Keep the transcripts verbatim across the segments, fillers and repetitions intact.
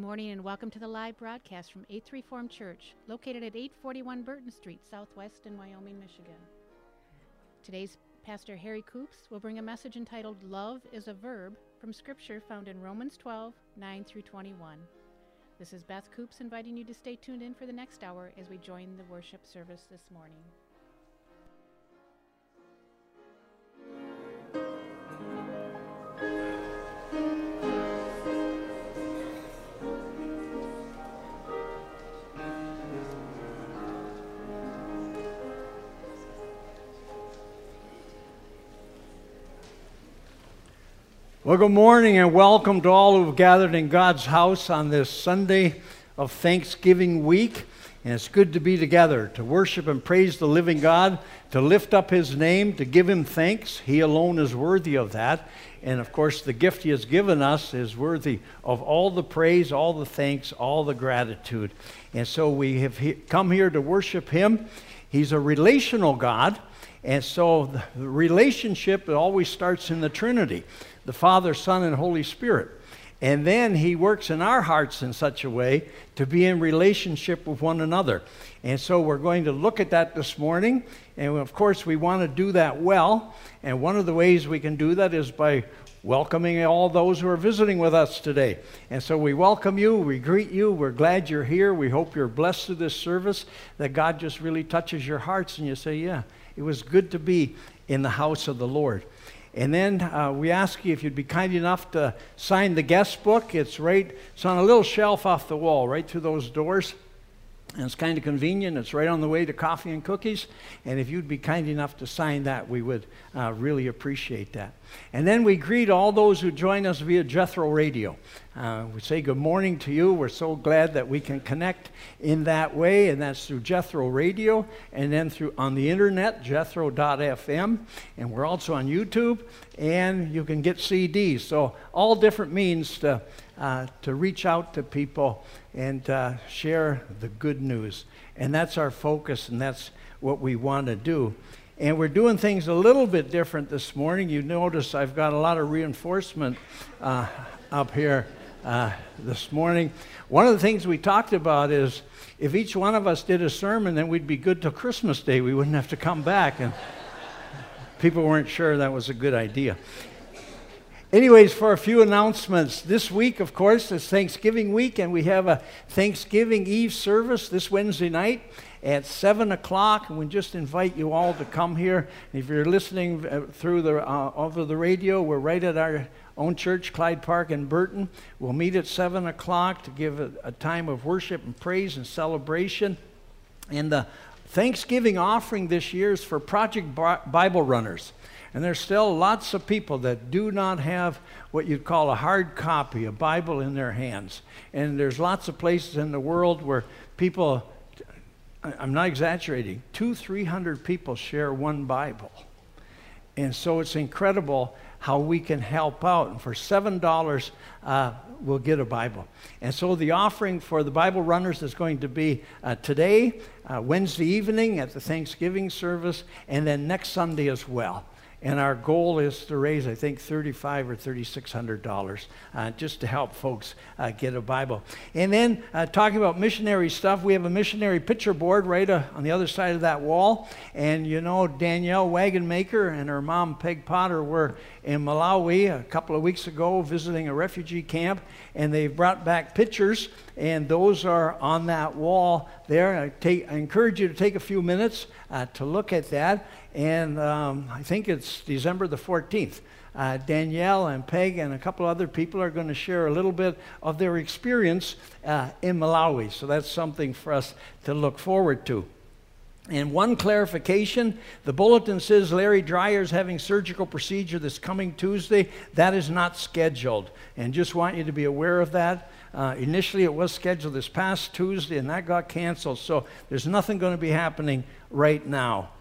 morning and welcome to the live broadcast from Eighth Reformed Church, located at eight forty-one Burton Street, Southwest in Wyoming, Michigan. Today's Pastor Harry Coops will bring a message entitled Love is a Verb from Scripture found in Romans twelve, nine through twenty-one. This is Beth Coops inviting you to stay tuned in for the next hour as we join the worship service this morning. Well, good morning and welcome to all who have gathered in God's house on this Sunday of Thanksgiving week. And it's good to be together, to worship and praise the living God, to lift up His name, to give Him thanks. He alone is worthy of that. And of course, the gift He has given us is worthy of all the praise, all the thanks, all the gratitude. And so we have he- come here to worship Him. He's a relational God. And so the relationship, it always starts in the Trinity, the Father, Son, and Holy Spirit. And then He works in our hearts in such a way to be in relationship with one another. And so we're going to look at that this morning. And of course, we want to do that well. And one of the ways we can do that is by welcoming all those who are visiting with us today. And so we welcome you, we greet you, we're glad you're here. We hope you're blessed through this service, that God just really touches your hearts and you say, yeah, it was good to be in the house of the Lord. And then uh, we ask you if you'd be kind enough to sign the guest book. It's right, it's on a little shelf off the wall, right through those doors. And it's kind of convenient. It's right on the way to coffee and cookies. And if you'd be kind enough to sign that, we would uh, really appreciate that. And then we greet all those who join us via Jethro Radio. Uh, we say good morning to you. We're so glad that we can connect in that way, and that's through Jethro Radio, and then through on the internet, jethro dot f m. And we're also on YouTube, and you can get C Ds. So all different means to Uh, to reach out to people and uh, share the good news. And that's our focus, and that's what we want to do. And we're doing things a little bit different this morning. You notice I've got a lot of reinforcement uh, up here uh, this morning. One of the things we talked about is if each one of us did a sermon, then we'd be good till Christmas Day. We wouldn't have to come back. And people weren't sure that was a good idea. Anyways, for a few announcements. This week, of course, is Thanksgiving week, and we have a Thanksgiving Eve service this Wednesday night at seven o'clock. And we just invite you all to come here. If you're listening through the uh, over the radio, we're right at our own church, Clyde Park in Burton. We'll meet at seven o'clock to give a, a time of worship and praise and celebration. And the Thanksgiving offering this year is for Project Bible Runners. And there's still lots of people that do not have what you'd call a hard copy, a Bible in their hands. And there's lots of places in the world where people, I'm not exaggerating, two, three hundred people share one Bible. And so it's incredible how we can help out. And for seven dollars, uh, we'll get a Bible. And so the offering for the Bible runners is going to be uh, today, uh, Wednesday evening at the Thanksgiving service, and then next Sunday as well. And our goal is to raise, I think, thirty-five hundred or thirty-six hundred dollars uh, just to help folks uh, get a Bible. And then uh, talking about missionary stuff, we have a missionary picture board right uh, on the other side of that wall. And you know, Danielle Wagonmaker and her mom, Peg Potter, were in Malawi a couple of weeks ago visiting a refugee camp. And they brought back pictures, and those are on that wall there. I, take, I encourage you to take a few minutes uh, to look at that. And um, I think it's December the fourteenth. Uh, Danielle and Peg and a couple other people are going to share a little bit of their experience uh, in Malawi. So that's something for us to look forward to. And one clarification, the bulletin says Larry Dreyer is having surgical procedure this coming Tuesday. That is not scheduled. And just want you to be aware of that. Uh, initially, it was scheduled this past Tuesday, and that got canceled. So there's nothing going to be happening right now.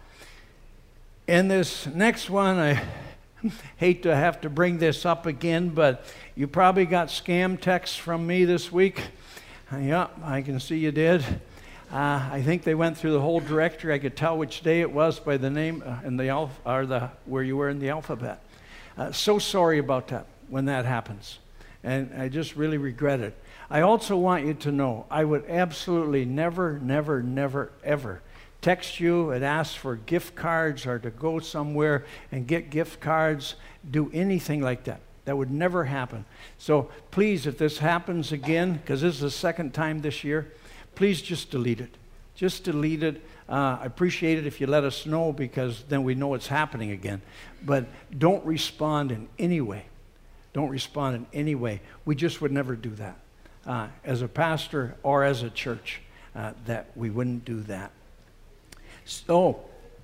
And this next one, I hate to have to bring this up again, but you probably got scam texts from me this week. Uh, yeah, I can see you did. Uh, I think they went through the whole directory. I could tell which day it was by the name uh, and the alph- or the where you were in the alphabet. Uh, so sorry about that when that happens. And I just really regret it. I also want you to know, I would absolutely never, never, never, ever text you and ask for gift cards or to go somewhere and get gift cards, do anything like that. That would never happen. So please, if this happens again, because this is the second time this year, please just delete it. Just delete it. Uh, I appreciate it if you let us know, because then we know it's happening again. But don't respond in any way. Don't respond in any way. We just would never do that. Uh, as a pastor or as a church, uh, that we wouldn't do that. So,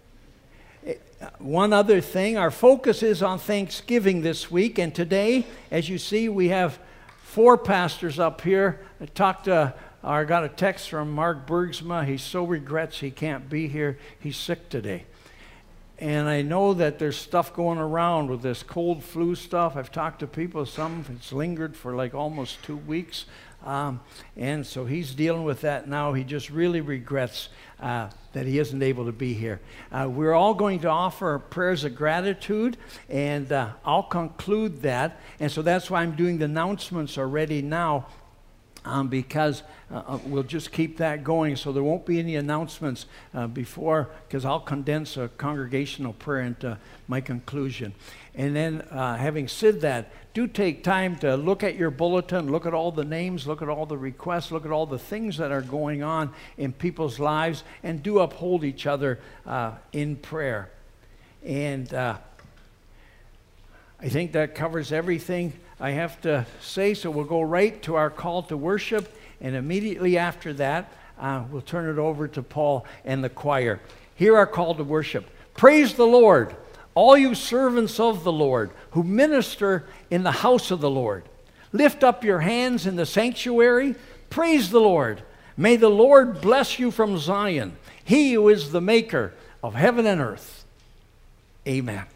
one other thing, our focus is on Thanksgiving this week, and today, as you see, we have four pastors up here. I talked to, or I got a text from Mark Bergsma. He so regrets he can't be here. He's sick today. And I know that there's stuff going around with this cold flu stuff. I've talked to people, some it's lingered for like almost two weeks. Um, and so he's dealing with that now. He just really regrets uh, that he isn't able to be here. Uh, we're all going to offer prayers of gratitude, and uh, I'll conclude that. And so that's why I'm doing the announcements already now, um, because uh, we'll just keep that going. So there won't be any announcements uh, before, because I'll condense a congregational prayer into my conclusion. And then uh, having said that, do take time to look at your bulletin, look at all the names, look at all the requests, look at all the things that are going on in people's lives, and do uphold each other uh, in prayer. And uh, I think that covers everything I have to say, so we'll go right to our call to worship, and immediately after that, uh, we'll turn it over to Paul and the choir. Hear our call to worship. Praise the Lord, all you servants of the Lord who minister in the house of the Lord. Lift up your hands in the sanctuary. Praise the Lord. May the Lord bless you from Zion, he who is the maker of heaven and earth. Amen.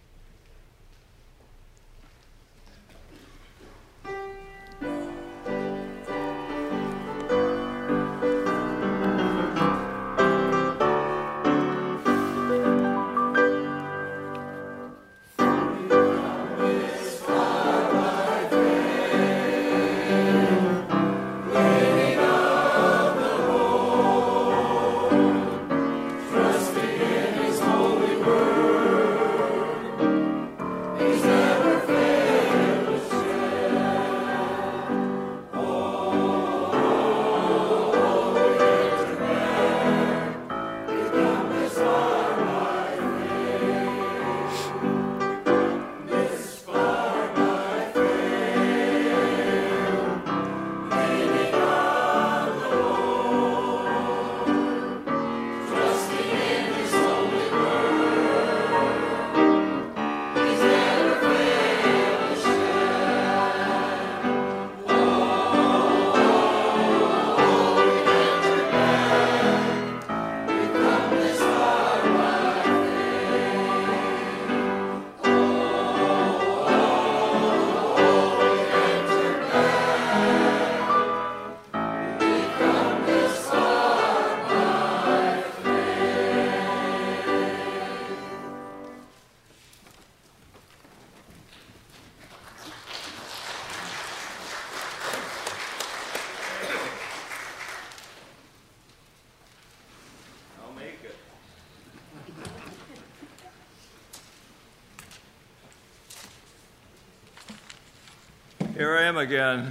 Here I am again.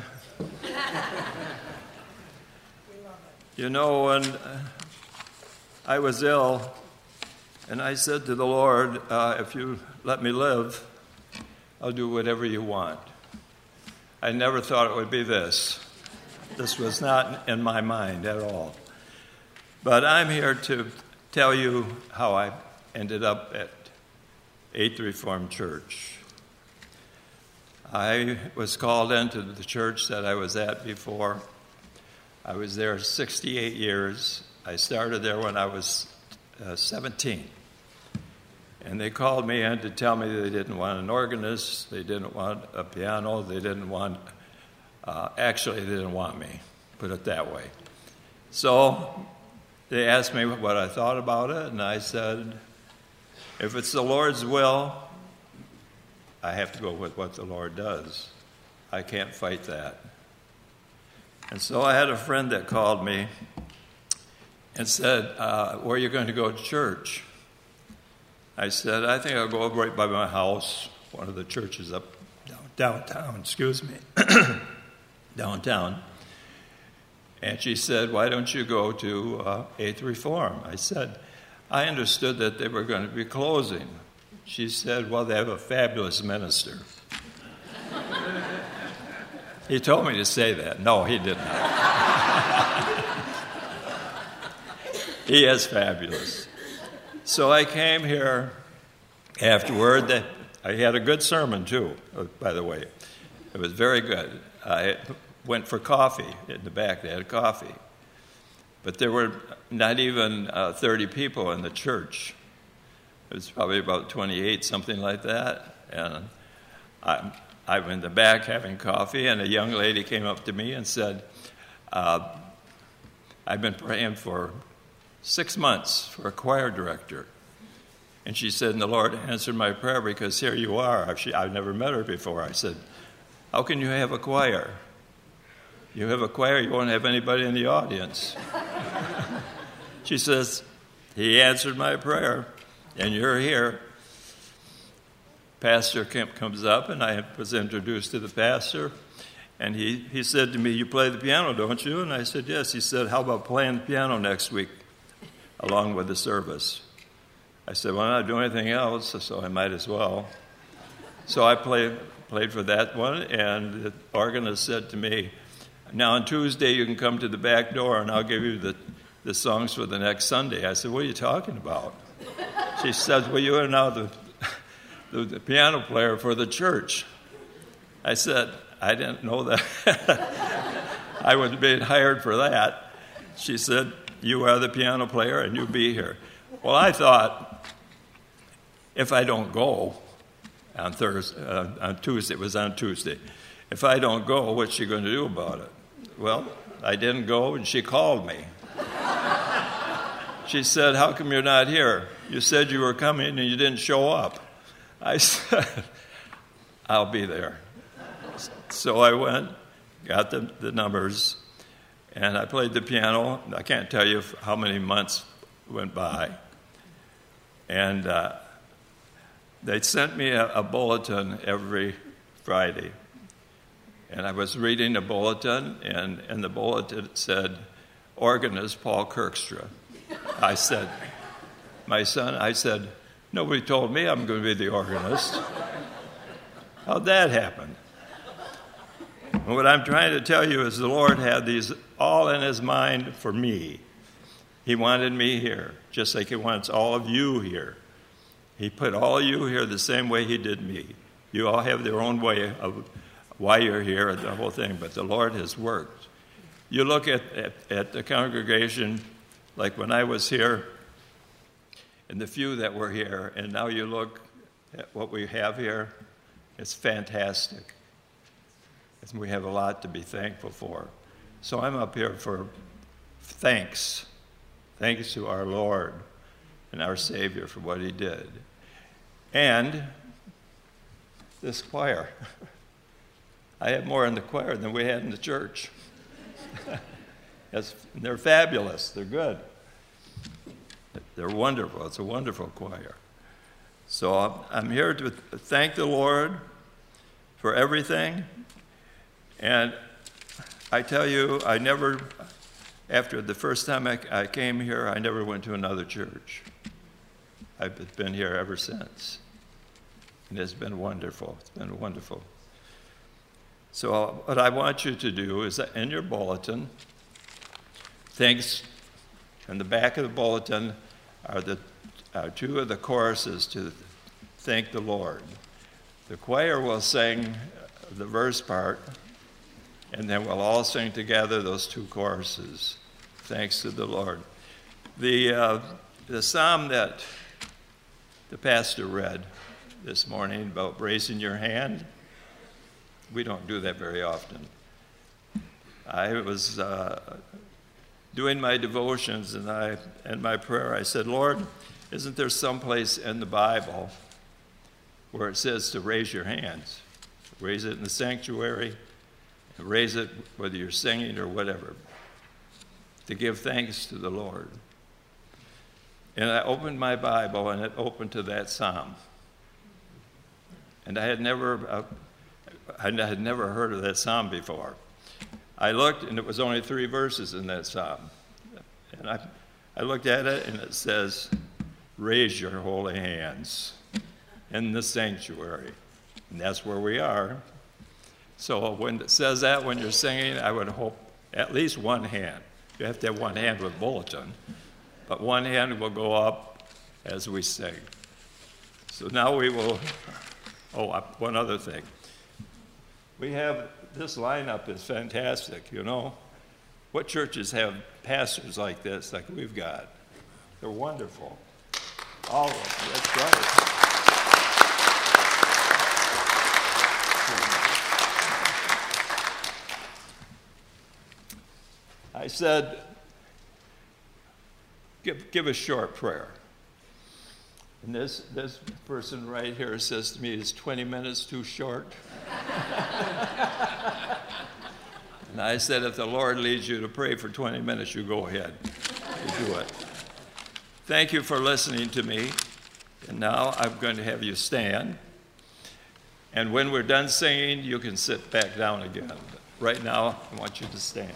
You know, when I was ill, and I said to the Lord, uh, if you let me live, I'll do whatever you want. I never thought it would be this. This was not in my mind at all. But I'm here to tell you how I ended up at Eighth Reformed Church. I was called into the church that I was at before. I was there sixty-eight years. I started there when I was uh, seventeen. And they called me in to tell me they didn't want an organist, they didn't want a piano, they didn't want, uh, actually they didn't want me, put it that way. So they asked me what I thought about it, and I said, if it's the Lord's will, I have to go with what the Lord does. I can't fight that. And so I had a friend that called me and said, uh, where are you going to go to church? I said, I think I'll go right by my house, one of the churches up downtown, excuse me, downtown. And she said, why don't you go to uh, Eighth Reform? I said, I understood that they were going to be closing. She said, well, they have a fabulous minister. He told me to say that. No, he did not. He is fabulous. So I came here afterward. That I had a good sermon, too, by the way. It was very good. I went for coffee in the back. They had coffee. But there were not even uh, thirty people in the church. It was probably about twenty-eight, something like that. And I, I was in the back having coffee, and a young lady came up to me and said, uh, I've been praying for six months for a choir director. And she said, and the Lord answered my prayer because here you are. She, I've never met her before. I said, how can you have a choir? You have a choir, you won't have anybody in the audience. She says, he answered my prayer, and you're here. Pastor Kemp comes up, and I was introduced to the pastor, and he, he said to me, you play the piano, don't you? And I said, yes. He said, how about playing the piano next week along with the service? I said, well, I'm not doing anything else, so I might as well. So I played, played for that one, and the organist said to me, now on Tuesday you can come to the back door, and I'll give you the, the songs for the next Sunday. I said, what are you talking about? She said, well, you are now the, the, the piano player for the church. I said, I didn't know that. I was being hired for that. She said, you are the piano player, and you be here. Well, I thought, if I don't go on Thursday, uh, on Tuesday, it was on Tuesday, if I don't go, what's she going to do about it? Well, I didn't go, and she called me. She said, how come you're not here? You said you were coming, and you didn't show up. I said, I'll be there. So I went, got the, the numbers, and I played the piano. I can't tell you how many months went by. And uh, they sent me a, a bulletin every Friday. And I was reading the bulletin, and, and the bulletin said, organist Paul Kirkstra. I said, my son, I said, nobody told me I'm going to be the organist. How'd that happen? And what I'm trying to tell you is the Lord had these all in his mind for me. He wanted me here, just like he wants all of you here. He put all of you here the same way he did me. You all have their own way of why you're here and the whole thing, but the Lord has worked. You look at, at, at the congregation, like when I was here, and the few that were here, and now you look at what we have here, it's fantastic. And we have a lot to be thankful for. So I'm up here for thanks. Thanks to our Lord and our Savior for what he did. And this choir. I have more in the choir than we had in the church. They're fabulous. They're good. They're wonderful. It's a wonderful choir. So I'm here to thank the Lord for everything. And I tell you, I never, after the first time I, I came here, I never went to another church. I've been here ever since. And it's been wonderful. It's been wonderful. So what I want you to do is that in your bulletin, thanks, in the back of the bulletin are the are two of the choruses to thank the Lord. The choir will sing the verse part, and then we'll all sing together those two choruses. Thanks to the Lord. The uh, the psalm that the pastor read this morning about raising your hand, we don't do that very often. I was uh, doing my devotions, and I and my prayer, I said, Lord, isn't there some place in the Bible where it says to raise your hands? Raise it in the sanctuary, and raise it whether you're singing or whatever, to give thanks to the Lord. And I opened my Bible, and it opened to that psalm. And I had never, uh, I had never heard of that psalm before. I looked, and it was only three verses in that psalm. And I, I looked at it, and it says, "Raise your holy hands in the sanctuary." And that's where we are. So when it says that when you're singing, I would hope at least one hand. You have to have one hand with bulletin, but one hand will go up as we sing. So now we will, oh, one other thing. We have, this lineup is fantastic, you know. What churches have pastors like this, like we've got? They're wonderful. All of them, that's right. I said, give, give a short prayer. And this, this person right here says to me, "Is twenty minutes too short?" And I said, if the Lord leads you to pray for twenty minutes, you go ahead. You do it. Thank you for listening to me. And now I'm going to have you stand. And when we're done singing, you can sit back down again. But right now, I want you to stand.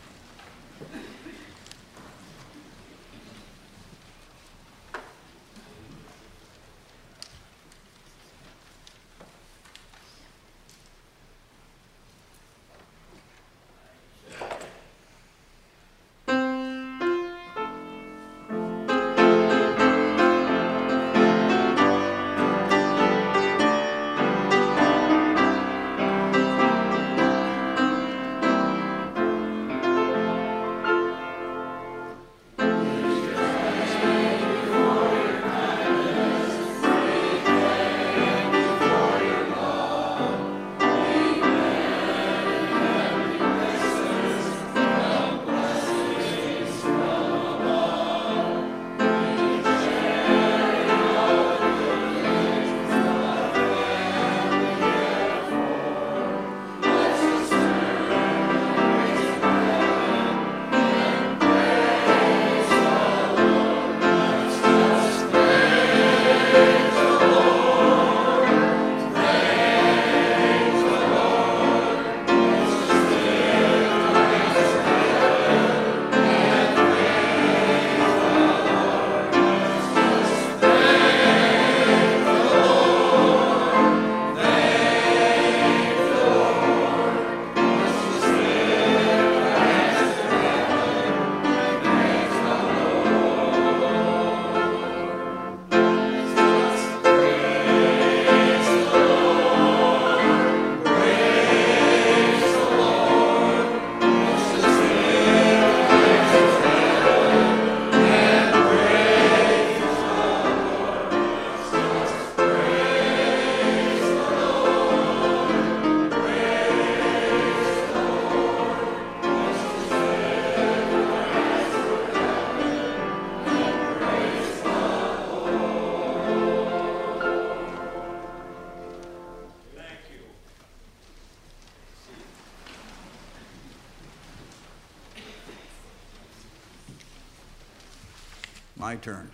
My turn.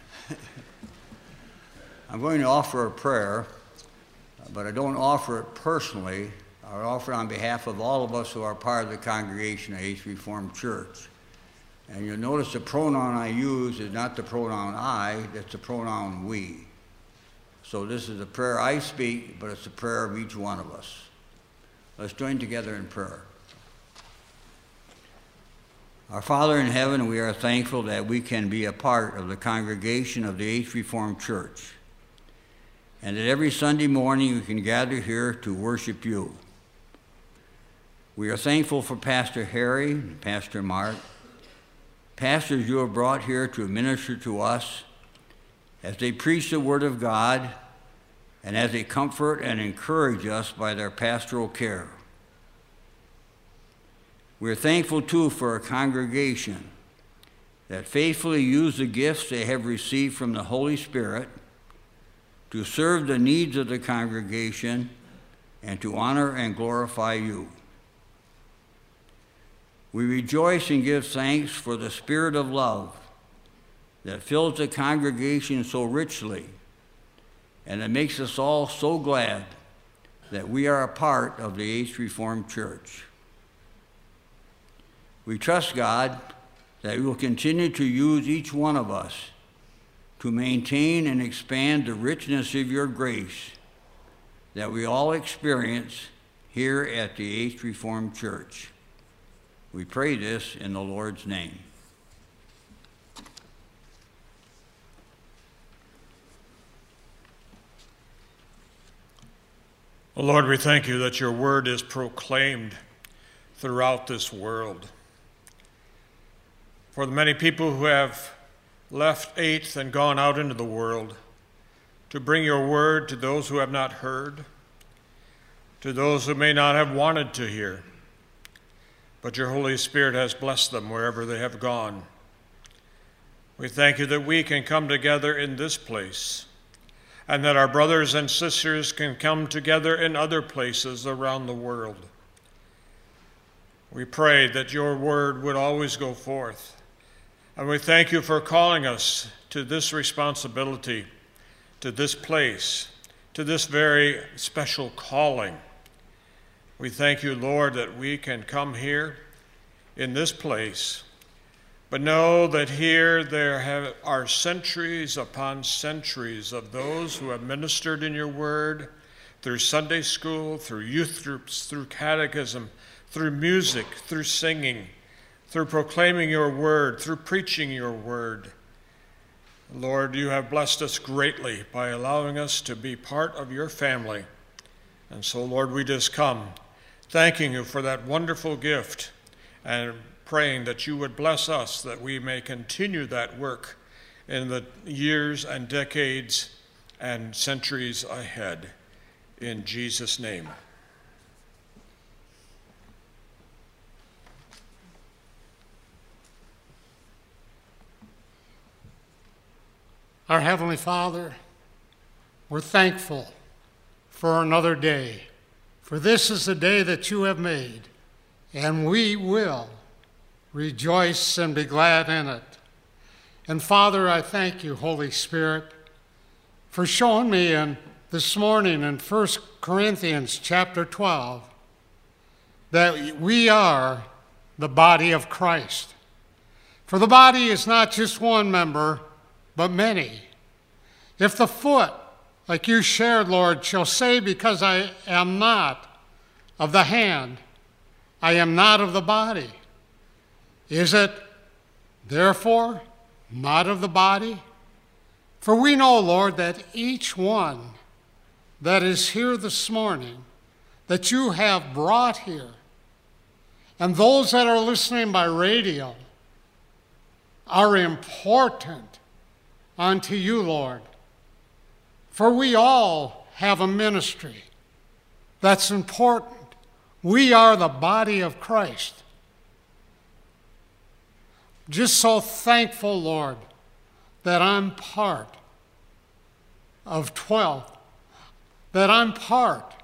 I'm going to offer a prayer, but I don't offer it personally. I offer it on behalf of all of us who are part of the congregation of Eighth Reformed Church. And you'll notice the pronoun I use is not the pronoun I, it's the pronoun we. So this is a prayer I speak, but it's a prayer of each one of us. Let's join together in prayer. Our Father in heaven, we are thankful that we can be a part of the congregation of the Eighth Reformed Church, and that every Sunday morning we can gather here to worship you. We are thankful for Pastor Harry and Pastor Mark, pastors you have brought here to minister to us as they preach the Word of God and as they comfort and encourage us by their pastoral care. We are thankful, too, for a congregation that faithfully use the gifts they have received from the Holy Spirit to serve the needs of the congregation and to honor and glorify you. We rejoice and give thanks for the spirit of love that fills the congregation so richly, and it makes us all so glad that we are a part of the Eighth Reformed Church. We trust God that He will continue to use each one of us to maintain and expand the richness of your grace that we all experience here at the Eighth Reformed Church. We pray this in the Lord's name. Oh Lord, we thank you that your word is proclaimed throughout this world. For the many people who have left Eighth and gone out into the world to bring your word to those who have not heard, to those who may not have wanted to hear, but your Holy Spirit has blessed them wherever they have gone. We thank you that we can come together in this place, and that our brothers and sisters can come together in other places around the world. We pray that your word would always go forth, and we thank you for calling us to this responsibility, to this place, to this very special calling. We thank you, Lord, that we can come here in this place, but know that here there have, are centuries upon centuries of those who have ministered in your word through Sunday school, through youth groups, through catechism, through music, through singing, through proclaiming your word, through preaching your word. Lord, you have blessed us greatly by allowing us to be part of your family. And so, Lord, we just come thanking you for that wonderful gift and praying that you would bless us, that we may continue that work in the years and decades and centuries ahead. In Jesus' name. Our Heavenly Father, we're thankful for another day, for this is the day that you have made, and we will rejoice and be glad in it. And Father, I thank you, Holy Spirit, for showing me in this morning in First Corinthians chapter twelve that we are the body of Christ. For the body is not just one member, but many. If the foot, like you shared, Lord, shall say, because I am not of the hand, I am not of the body, is it therefore not of the body? For we know, Lord, that each one that is here this morning, that you have brought here, and those that are listening by radio, are important unto you, Lord. For we all have a ministry that's important. We are the body of Christ. Just so thankful, Lord, that I'm part of twelve, that I'm part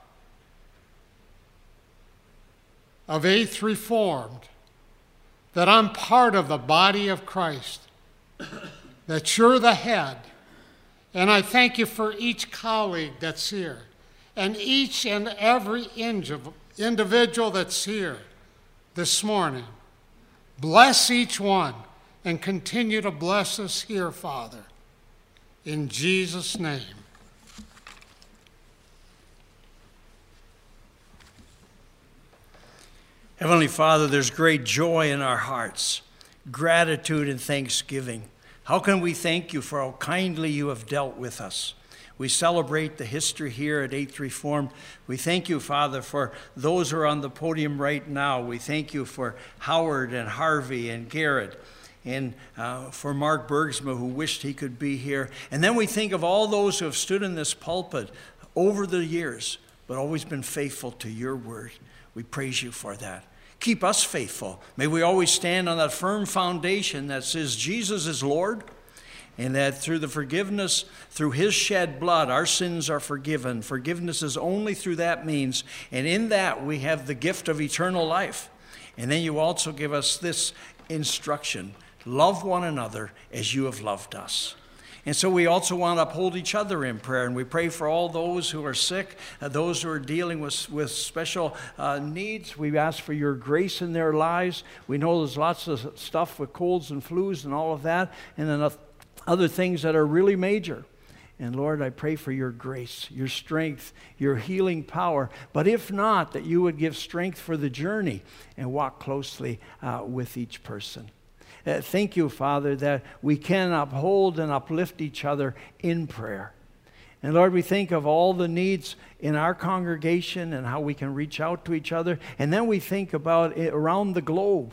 of Eighth Reformed, that I'm part of the body of Christ, that you're the head. And I thank you for each colleague that's here, and each and every individual that's here this morning. Bless each one and continue to bless us here, Father. In Jesus' name. Heavenly Father, there's great joy in our hearts, gratitude and thanksgiving. How can we thank you for how kindly you have dealt with us? We celebrate the history here at Eighth Reformed. We thank you, Father, for those who are on the podium right now. We thank you for Howard and Harvey and Garrett, and uh, for Mark Bergsma, who wished he could be here. And then we think of all those who have stood in this pulpit over the years, but always been faithful to your word. We praise you for that. Keep us faithful. May we always stand on that firm foundation that says Jesus is Lord, and that through the forgiveness, through his shed blood, our sins are forgiven. Forgiveness is only through that means, and in that we have the gift of eternal life. And then you also give us this instruction: love one another as you have loved us. And so we also want to uphold each other in prayer, and we pray for all those who are sick, uh, those who are dealing with, with special uh, needs. We ask for your grace in their lives. We know there's lots of stuff with colds and flus and all of that, and then other things that are really major. And Lord, I pray for your grace, your strength, your healing power. But if not, that you would give strength for the journey and walk closely uh, with each person. Uh, thank you, Father, that we can uphold and uplift each other in prayer. And Lord, we think of all the needs in our congregation and how we can reach out to each other. And then we think about it around the globe,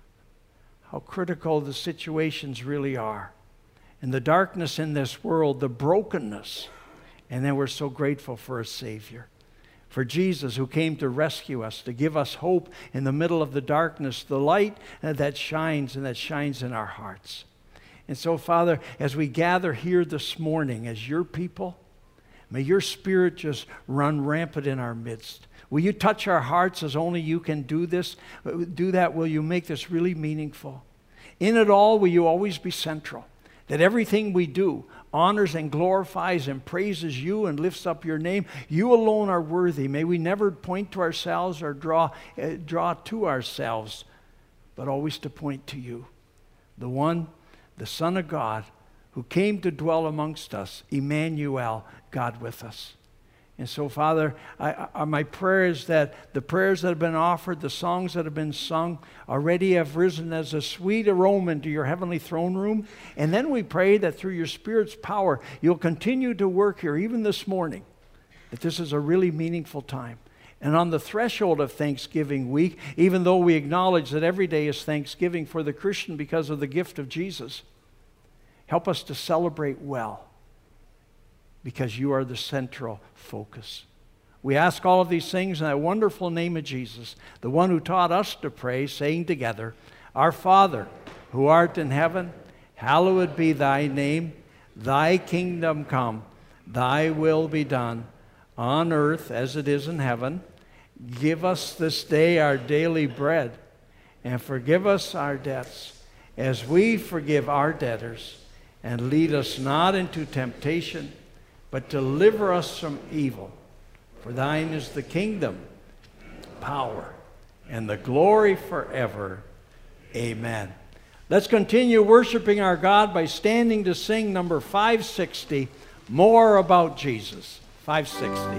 how critical the situations really are. And the darkness in this world, the brokenness. And then we're so grateful for a Savior, for Jesus, who came to rescue us, to give us hope in the middle of the darkness, the light that shines and that shines in our hearts. And so, Father, as we gather here this morning as your people, may your Spirit just run rampant in our midst. Will you touch our hearts as only you can do this? Do that. Will you make this really meaningful? In it all, will you always be central? That everything we do honors and glorifies and praises you and lifts up your name. You alone are worthy. May we never point to ourselves or draw, uh, draw to ourselves, but always to point to you, the one, the Son of God, who came to dwell amongst us, Emmanuel, God with us. And so, Father, I, I, my prayer is that the prayers that have been offered, the songs that have been sung, already have risen as a sweet aroma into your heavenly throne room. And then we pray that through your Spirit's power, you'll continue to work here, even this morning, that this is a really meaningful time. And on the threshold of Thanksgiving week, even though we acknowledge that every day is Thanksgiving for the Christian because of the gift of Jesus, help us to celebrate well, because you are the central focus. We ask all of these things in that wonderful name of Jesus, the one who taught us to pray, saying together, Our Father, who art in heaven, hallowed be thy name. Thy kingdom come, thy will be done, on earth as it is in heaven. Give us this day our daily bread, and forgive us our debts, as we forgive our debtors. And lead us not into temptation, but deliver us from evil. For thine is the kingdom, power, and the glory forever. Amen. Let's continue worshiping our God by standing to sing number five sixty, More About Jesus. five sixty.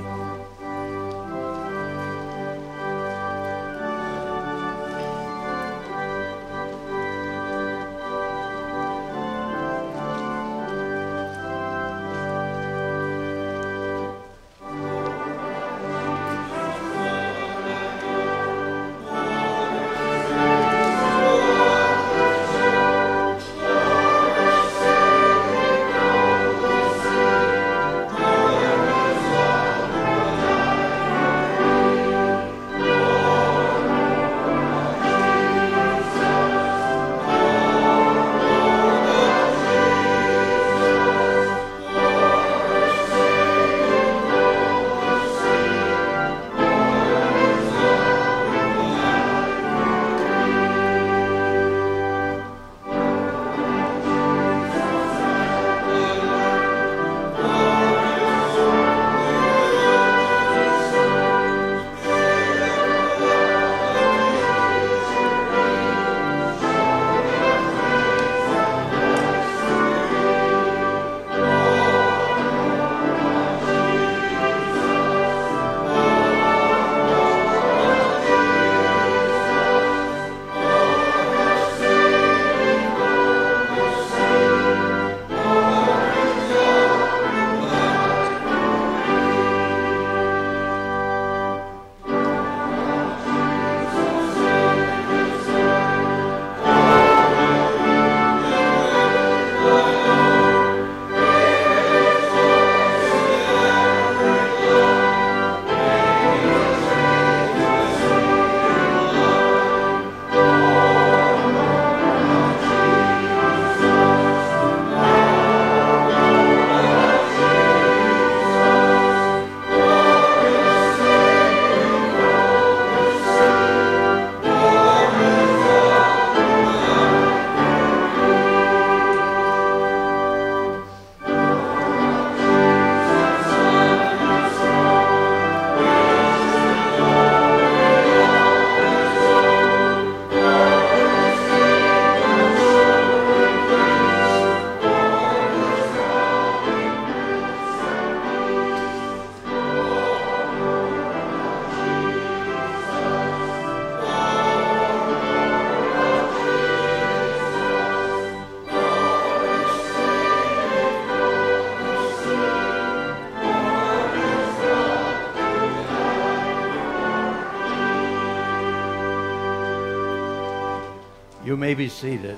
Lord. You may be seated.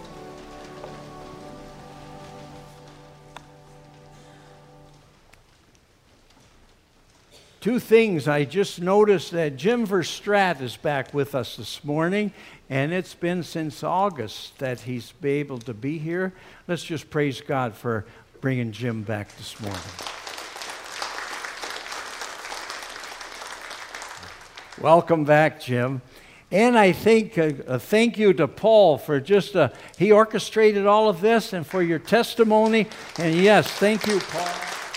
Two things. I just noticed that Jim Verstraat is back with us this morning, and it's been since August that he's been able to be here. Let's just praise God for bringing Jim back this morning. Welcome back, Jim. And I think a, a thank you to Paul for just, uh, he orchestrated all of this and for your testimony. And yes, thank you, Paul.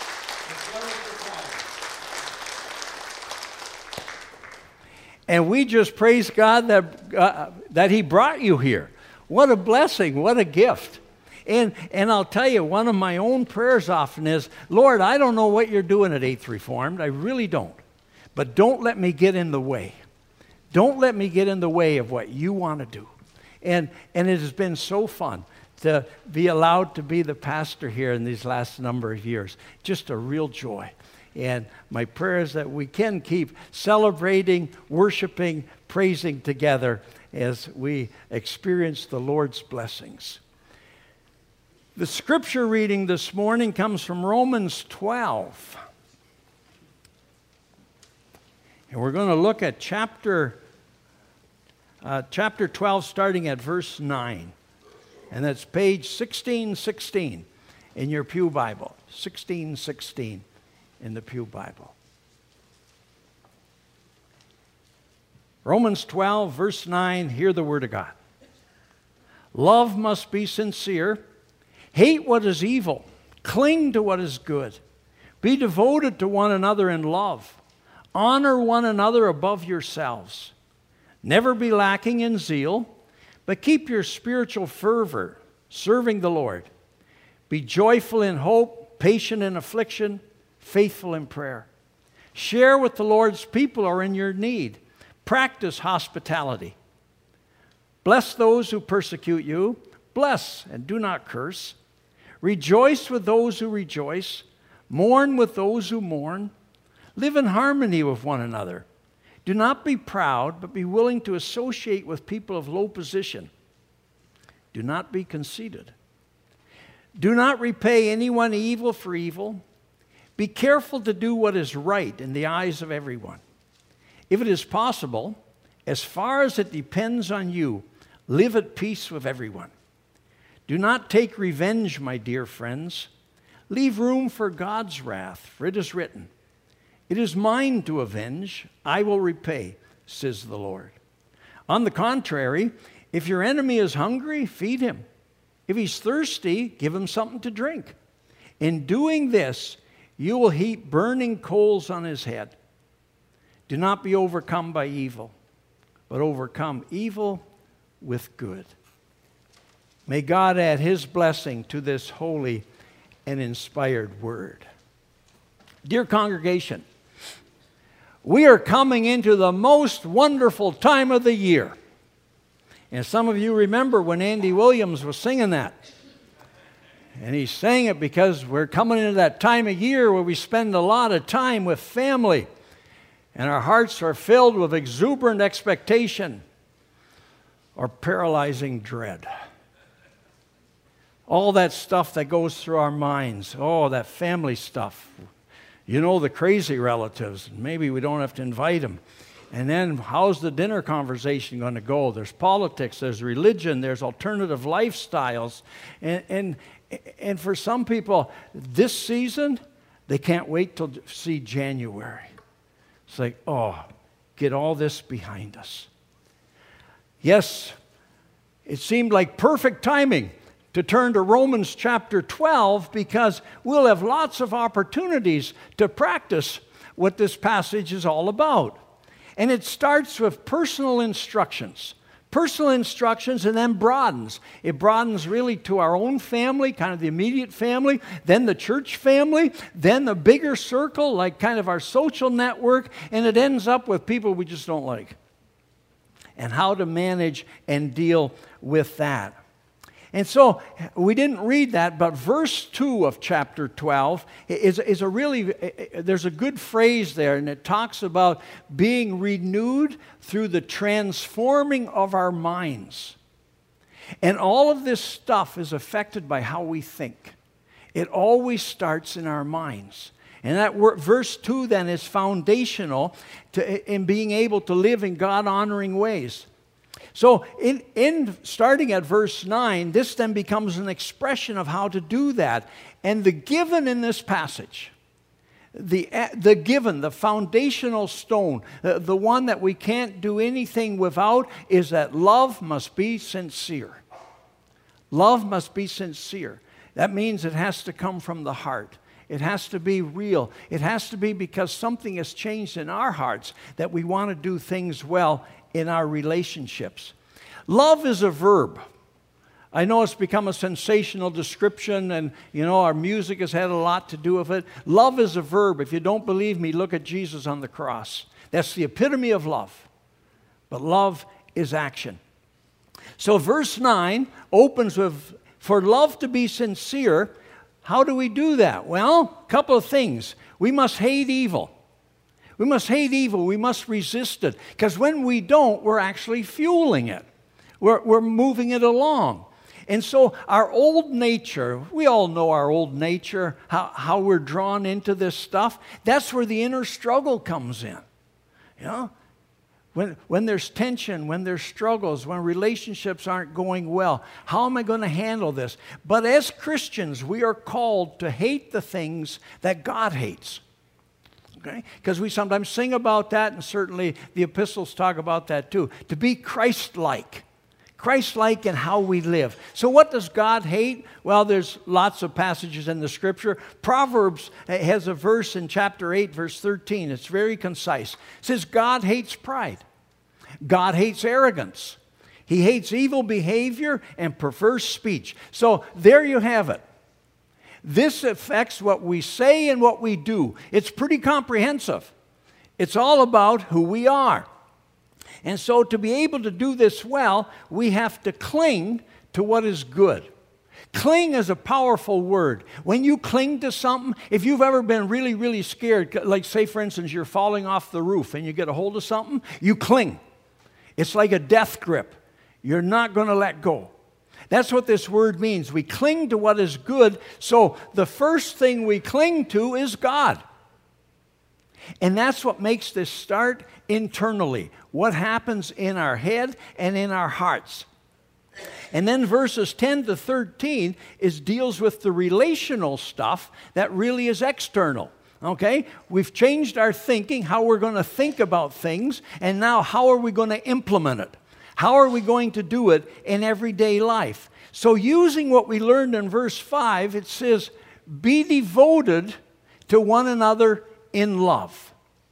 And we just praise God that, uh, that he brought you here. What a blessing, what a gift. And, and I'll tell you, one of my own prayers often is, Lord, I don't know what you're doing at Eighth Reformed. I really don't. But don't let me get in the way. Don't let me get in the way of what you want to do. And, and it has been so fun to be allowed to be the pastor here in these last number of years. Just a real joy. And my prayer is that we can keep celebrating, worshiping, praising together as we experience the Lord's blessings. The scripture reading this morning comes from Romans twelve. And we're going to look at chapter, uh, chapter twelve, starting at verse nine. And that's page sixteen sixteen in your Pew Bible. sixteen sixteen. In the Pew Bible. Romans twelve, verse nine, hear the word of God. Love must be sincere. Hate what is evil. Cling to what is good. Be devoted to one another in love. Honor one another above yourselves. Never be lacking in zeal, but keep your spiritual fervor, serving the Lord. Be joyful in hope, patient in affliction, faithful in prayer. Share with the Lord's people who are in your need. Practice hospitality. Bless those who persecute you. Bless and do not curse. Rejoice with those who rejoice. Mourn with those who mourn. Live in harmony with one another. Do not be proud, but be willing to associate with people of low position. Do not be conceited. Do not repay anyone evil for evil. Be careful to do what is right in the eyes of everyone. If it is possible, as far as it depends on you, live at peace with everyone. Do not take revenge, my dear friends. Leave room for God's wrath, for it is written, "It is mine to avenge, I will repay, says the Lord." On the contrary, if your enemy is hungry, feed him. If he's thirsty, give him something to drink. In doing this, you will heap burning coals on his head. Do not be overcome by evil, but overcome evil with good. May God add his blessing to this holy and inspired word. Dear congregation, we are coming into the most wonderful time of the year. And some of you remember when Andy Williams was singing that. And he sang it because we're coming into that time of year where we spend a lot of time with family. And our hearts are filled with exuberant expectation or paralyzing dread. All that stuff that goes through our minds. Oh, that family stuff. You know, the crazy relatives. Maybe we don't have to invite them. And then how's the dinner conversation going to go? There's politics, there's religion, there's alternative lifestyles. And, and, and for some people, this season, they can't wait till see January. It's like, oh, get all this behind us. Yes, it seemed like perfect timing to turn to Romans chapter twelve because we'll have lots of opportunities to practice what this passage is all about. And it starts with personal instructions. Personal instructions and then broadens. It broadens really to our own family, kind of the immediate family, then the church family, then the bigger circle, like kind of our social network, and it ends up with people we just don't like. And how to manage and deal with that. And so we didn't read that, but verse two of chapter twelve is, is a really, there's a good phrase there, and it talks about being renewed through the transforming of our minds. And all of this stuff is affected by how we think. It always starts in our minds. And that word, verse two then is foundational to, in being able to live in God-honoring ways. So in, in starting at verse nine, this then becomes an expression of how to do that. And the given in this passage, the, the given, the foundational stone, the, the one that we can't do anything without, is that love must be sincere. Love must be sincere. That means it has to come from the heart. It has to be real. It has to be because something has changed in our hearts that we want to do things well in our relationships. Love is a verb. I know it's become a sensational description, and you know our music has had a lot to do with it. Love is a verb. If you don't believe me, look at Jesus on the cross. That's the epitome of love. But love is action. So verse nine opens with, for love to be sincere. How do we do that? Well, a couple of things. We must hate evil. We must hate evil. We must resist it. Because when we don't, we're actually fueling it. We're, we're moving it along. And so our old nature, we all know our old nature, how, how we're drawn into this stuff. That's where the inner struggle comes in. You know? When, when there's tension, when there's struggles, when relationships aren't going well, how am I going to handle this? But as Christians, we are called to hate the things that God hates. Okay? Because we sometimes sing about that, and certainly the epistles talk about that too. To be Christ-like. Christ-like in how we live. So what does God hate? Well, there's lots of passages in the Scripture. Proverbs has a verse in chapter eight, verse thirteen. It's very concise. It says, God hates pride. God hates arrogance. He hates evil behavior and perverse speech. So there you have it. This affects what we say and what we do. It's pretty comprehensive. It's all about who we are. And so to be able to do this well, we have to cling to what is good. Cling is a powerful word. When you cling to something, if you've ever been really, really scared, like say, for instance, you're falling off the roof and you get a hold of something, you cling. It's like a death grip. You're not going to let go. That's what this word means. We cling to what is good. So the first thing we cling to is God. And that's what makes this start internally. What happens in our head and in our hearts. And then verses ten to thirteen is deals with the relational stuff that really is external. Okay? We've changed our thinking, how we're going to think about things, and now how are we going to implement it? How are we going to do it in everyday life? So using what we learned in verse five, it says, be devoted to one another in love.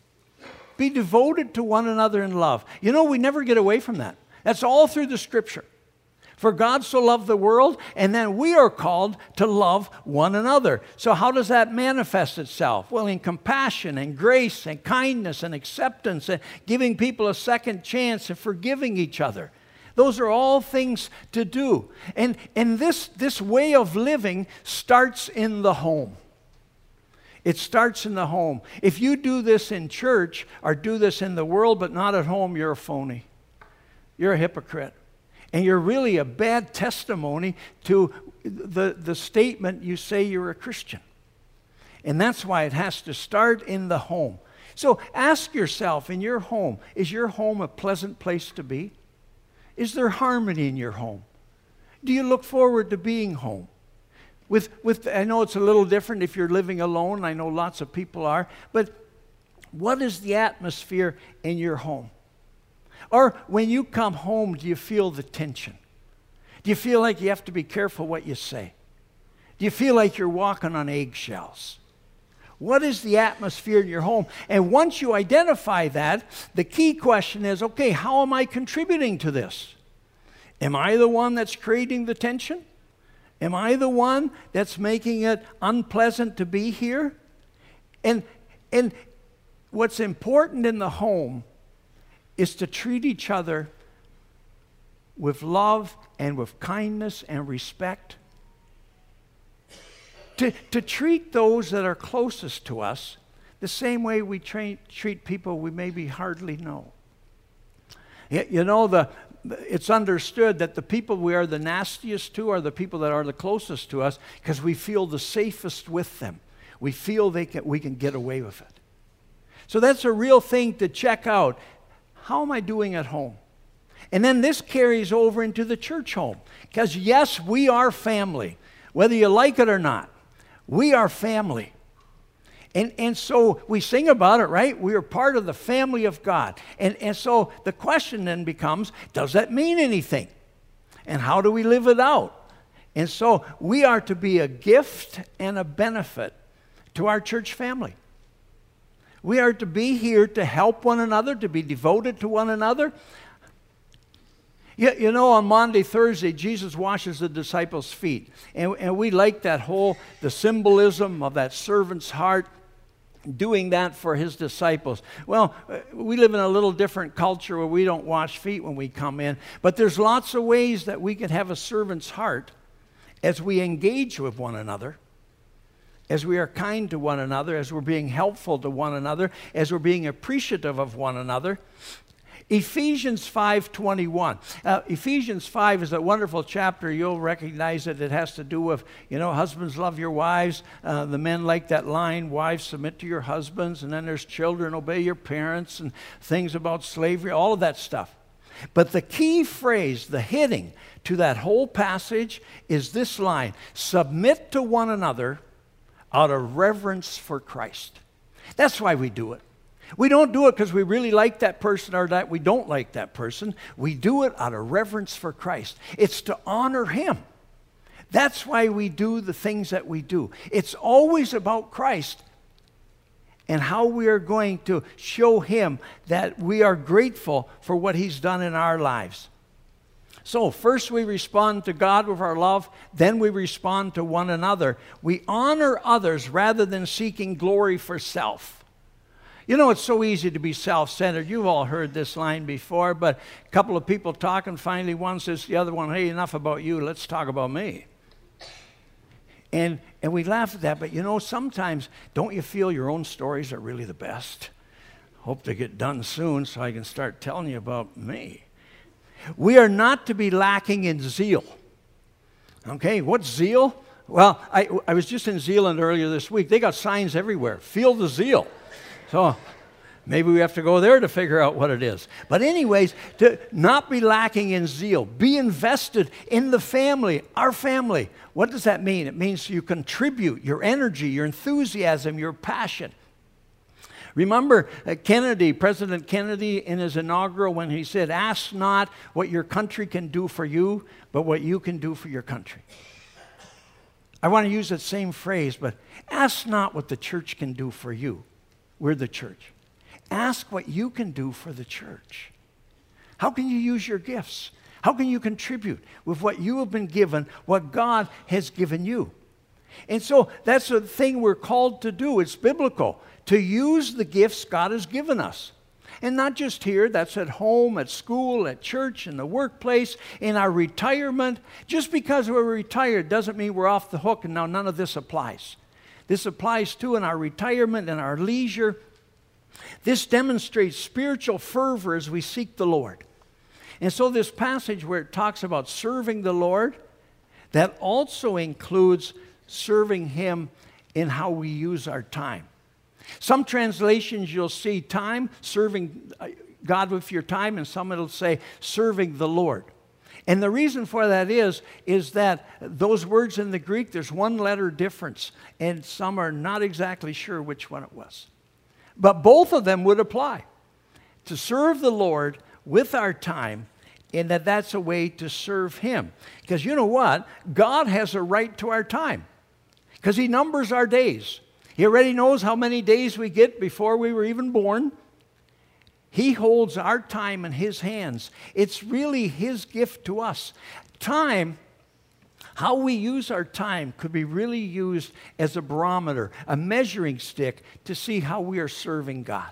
Be devoted to one another in love. You know, we never get away from that. That's all through the Scripture. For God so loved the world, and then we are called to love one another. So how does that manifest itself? Well, in compassion and grace and kindness and acceptance and giving people a second chance and forgiving each other. Those are all things to do. And, and this, this way of living starts in the home. It starts in the home. If you do this in church or do this in the world but not at home, you're a phony. You're a hypocrite. And you're really a bad testimony to the, the statement you say you're a Christian. And that's why it has to start in the home. So ask yourself, in your home, is your home a pleasant place to be? Is there harmony in your home? Do you look forward to being home? With, with, I know it's a little different if you're living alone. I know lots of people are. But what is the atmosphere in your home? Or when you come home, do you feel the tension? Do you feel like you have to be careful what you say? Do you feel like you're walking on eggshells? What is the atmosphere in your home? And once you identify that, the key question is, okay, how am I contributing to this? Am I the one that's creating the tension? Am I the one that's making it unpleasant to be here? And, and what's important in the home is to treat each other with love and with kindness and respect. To, to treat those that are closest to us the same way we tra- treat people we maybe hardly know. You know, the, it's understood that the people we are the nastiest to are the people that are the closest to us because we feel the safest with them. We feel they can, we can get away with it. So that's a real thing to check out. How am I doing at home? And then this carries over into the church home. Because yes, we are family. Whether you like it or not, we are family. And, and so we sing about it, right? We are part of the family of God. And, and so the question then becomes, does that mean anything? And how do we live it out? And so we are to be a gift and a benefit to our church family. We are to be here to help one another, to be devoted to one another. You, you know, on Maundy, Thursday, Jesus washes the disciples' feet. And, and we like that whole, the symbolism of that servant's heart, doing that for his disciples. Well, we live in a little different culture where we don't wash feet when we come in. But there's lots of ways that we can have a servant's heart as we engage with one another, as we are kind to one another, as we're being helpful to one another, as we're being appreciative of one another. Ephesians five twenty-one. Uh, Ephesians five is a wonderful chapter. You'll recognize it. It has to do with, you know, husbands love your wives. Uh, the men like that line, wives submit to your husbands. And then there's children, obey your parents, and things about slavery, all of that stuff. But the key phrase, the hitting to that whole passage is this line: submit to one another out of reverence for Christ. That's why we do it. We don't do it because we really like that person or that we don't like that person. We do it out of reverence for Christ. It's to honor him. That's why we do the things that we do. It's always about Christ and how we are going to show him that we are grateful for what he's done in our lives. So first we respond to God with our love, then we respond to one another. We honor others rather than seeking glory for self. You know, it's so easy to be self-centered. You've all heard this line before, but a couple of people talking, finally one says to the other one, hey, enough about you, let's talk about me. And, and we laugh at that, but you know, sometimes don't you feel your own stories are really the best? Hope they get done soon so I can start telling you about me. We are not to be lacking in zeal. Okay, what's zeal? Well, I, I was just in Zealand earlier this week. They got signs everywhere. Feel the zeal. So maybe we have to go there to figure out what it is. But anyways, to not be lacking in zeal. Be invested in the family, our family. What does that mean? It means you contribute your energy, your enthusiasm, your passion. Remember uh, Kennedy, President Kennedy, in his inaugural, when he said, ask not what your country can do for you, but what you can do for your country. I want to use that same phrase, but ask not what the church can do for you. We're the church. Ask what you can do for the church. How can you use your gifts? How can you contribute with what you have been given, what God has given you? And so that's the thing we're called to do. It's biblical, to use the gifts God has given us. And not just here, that's at home, at school, at church, in the workplace, in our retirement. Just because we're retired doesn't mean we're off the hook and now none of this applies. This applies too in our retirement and our leisure. This demonstrates spiritual fervor as we seek the Lord. And so this passage where it talks about serving the Lord, that also includes serving him in how we use our time. Some translations you'll see time, serving God with your time, and some it'll say serving the Lord. And the reason for that is, is that those words in the Greek, there's one letter difference, and some are not exactly sure which one it was. But both of them would apply. To serve the Lord with our time, and that that's a way to serve him. Because you know what? God has a right to our time. Because he numbers our days. He already knows how many days we get before we were even born. He holds our time in his hands. It's really his gift to us. Time, how we use our time could be really used as a barometer, a measuring stick to see how we are serving God.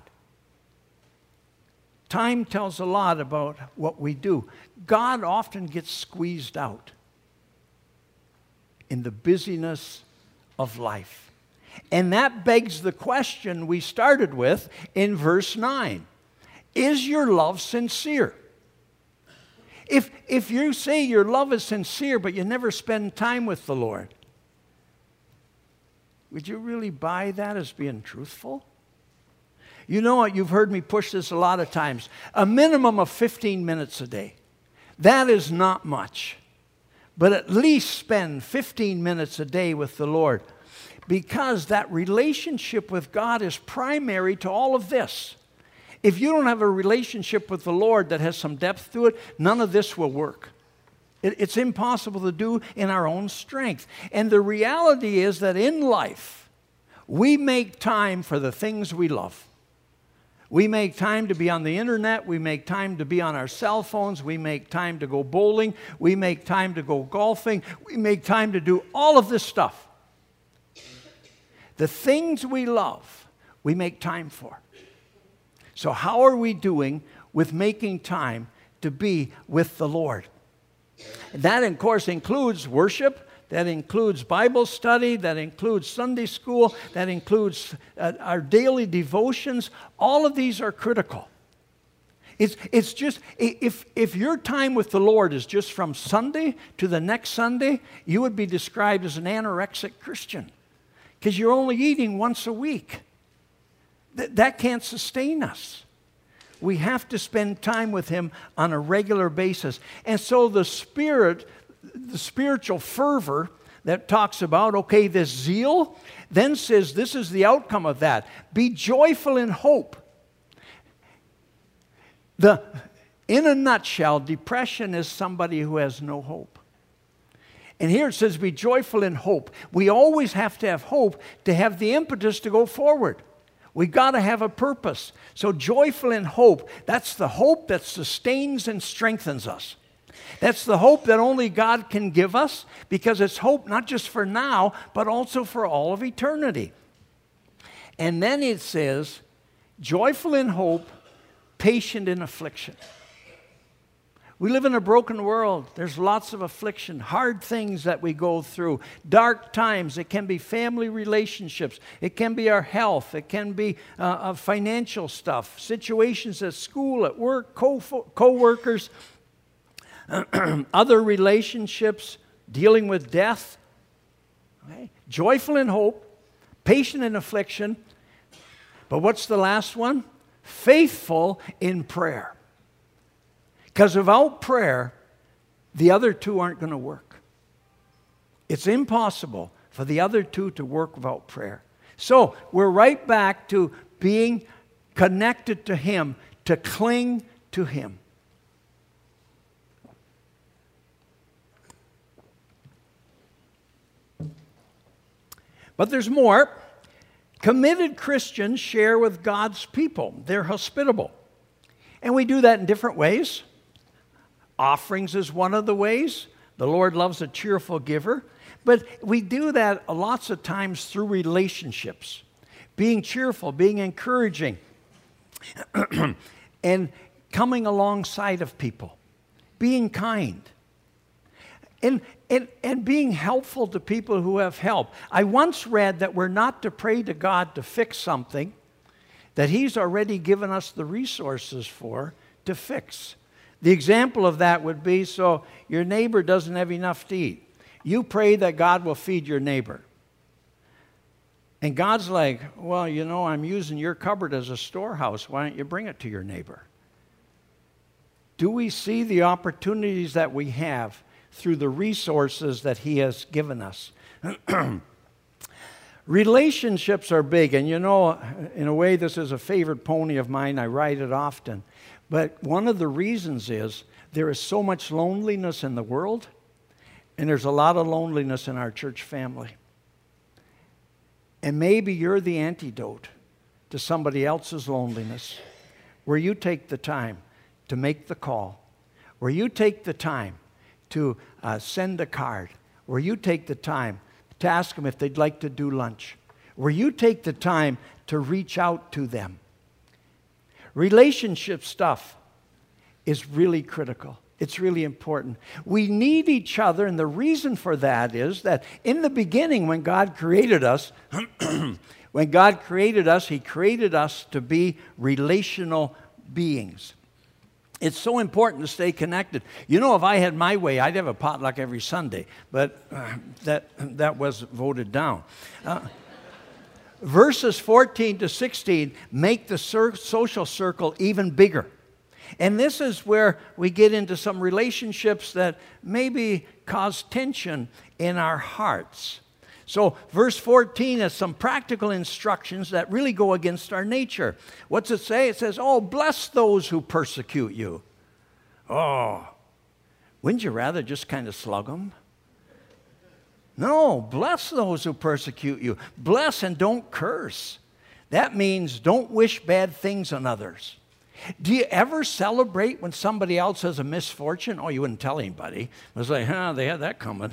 Time tells a lot about what we do. God often gets squeezed out in the busyness of life. And that begs the question we started with in verse nine. Is your love sincere? If, if you say your love is sincere, but you never spend time with the Lord, would you really buy that as being truthful? You know what? You've heard me push this a lot of times. A minimum of fifteen minutes a day. That is not much. But at least spend fifteen minutes a day with the Lord, because that relationship with God is primary to all of this. If you don't have a relationship with the Lord that has some depth to it, none of this will work. It, it's impossible to do in our own strength. And the reality is that in life, we make time for the things we love. We make time to be on the internet. We make time to be on our cell phones. We make time to go bowling. We make time to go golfing. We make time to do all of this stuff. The things we love, we make time for. So how are we doing with making time to be with the Lord? That, of course, includes worship. That includes Bible study. That includes Sunday school. That includes uh, our daily devotions. All of these are critical. It's, it's just, if, if your time with the Lord is just from Sunday to the next Sunday, you would be described as an anorexic Christian, because you're only eating once a week. Th- that can't sustain us. We have to spend time with Him on a regular basis. And so the Spirit, the spiritual fervor that talks about, okay, this zeal, then says this is the outcome of that. Be joyful in hope. The, in a nutshell, depression is somebody who has no hope. And here it says be joyful in hope. We always have to have hope to have the impetus to go forward. We've got to have a purpose. So joyful in hope, that's the hope that sustains and strengthens us. That's the hope that only God can give us, because it's hope not just for now, but also for all of eternity. And then it says, joyful in hope, patient in affliction. We live in a broken world. There's lots of affliction, hard things that we go through, dark times. It can be family relationships. It can be our health. It can be uh, uh, financial stuff, situations at school, at work, co- co-workers, other relationships, dealing with death. Okay? Joyful in hope, patient in affliction. But what's the last one? Faithful in prayer. Because without prayer, the other two aren't going to work. It's impossible for the other two to work without prayer. So we're right back to being connected to Him, to cling to Him. But there's more. Committed Christians share with God's people. They're hospitable. And we do that in different ways. Offerings is one of the ways. The Lord loves a cheerful giver. But we do that lots of times through relationships. Being cheerful, being encouraging, and coming alongside of people. Being kind. And, and, and being helpful to people who have help. I once read that we're not to pray to God to fix something that He's already given us the resources for to fix. The example of that would be, so your neighbor doesn't have enough to eat. You pray that God will feed your neighbor. And God's like, well, you know, I'm using your cupboard as a storehouse. Why don't you bring it to your neighbor? Do we see the opportunities that we have through the resources that He has given us? Relationships are big, and you know, in a way, this is a favorite pony of mine. I ride it often. But one of the reasons is there is so much loneliness in the world, and there's a lot of loneliness in our church family. And maybe you're the antidote to somebody else's loneliness, where you take the time to make the call, where you take the time to uh, send a card, where you take the time to ask them if they'd like to do lunch, where you take the time to reach out to them. Relationship stuff is really critical. It's really important. We need each other, and the reason for that is that in the beginning, when God created us, when God created us, He created us to be relational beings. It's so important to stay connected. You know, if I had my way, I'd have a potluck every Sunday, but uh, that, that was voted down. Uh, verses fourteen to sixteen make the cir- social circle even bigger. And this is where we get into some relationships that maybe cause tension in our hearts. So verse fourteen has some practical instructions that really go against our nature. What's it say? It says, oh, bless those who persecute you. Oh, wouldn't you rather just kind of slug them? No, bless those who persecute you. Bless and don't curse. That means don't wish bad things on others. Do you ever celebrate when somebody else has a misfortune? Oh, you wouldn't tell anybody. It was like, huh, they had that coming.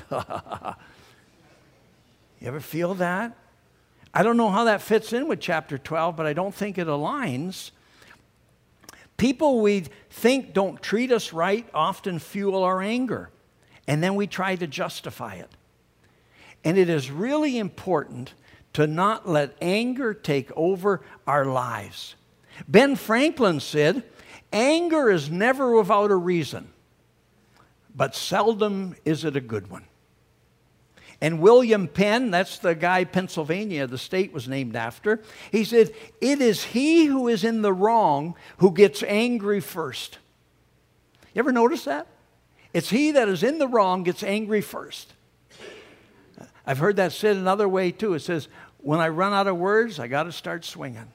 You ever feel that? I don't know how that fits in with chapter twelve, but I don't think it aligns. People we think don't treat us right often fuel our anger, and then we try to justify it. And it is really important to not let anger take over our lives. Ben Franklin said, anger is never without a reason, but seldom is it a good one. And William Penn, that's the guy Pennsylvania, the state was named after, he said, it is he who is in the wrong who gets angry first. You ever notice that? It's he that is in the wrong gets angry first. I've heard that said another way too. It says, when I run out of words, I got to start swinging.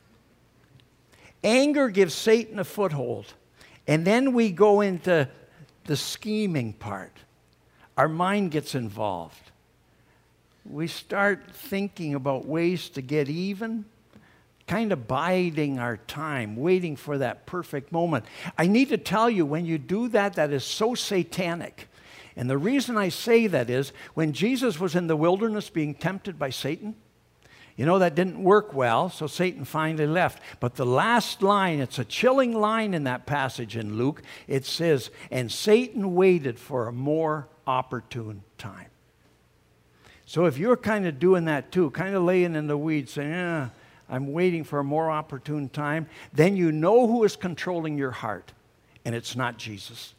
Anger gives Satan a foothold. And then we go into the scheming part. Our mind gets involved. We start thinking about ways to get even, kind of biding our time, waiting for that perfect moment. I need to tell you, when you do that, that is so satanic. And the reason I say that is, when Jesus was in the wilderness being tempted by Satan, you know, that didn't work well, so Satan finally left. But the last line, it's a chilling line in that passage in Luke. It says, and Satan waited for a more opportune time. So if you're kind of doing that too, kind of laying in the weeds, saying, yeah, I'm waiting for a more opportune time, then you know who is controlling your heart, and it's not Jesus.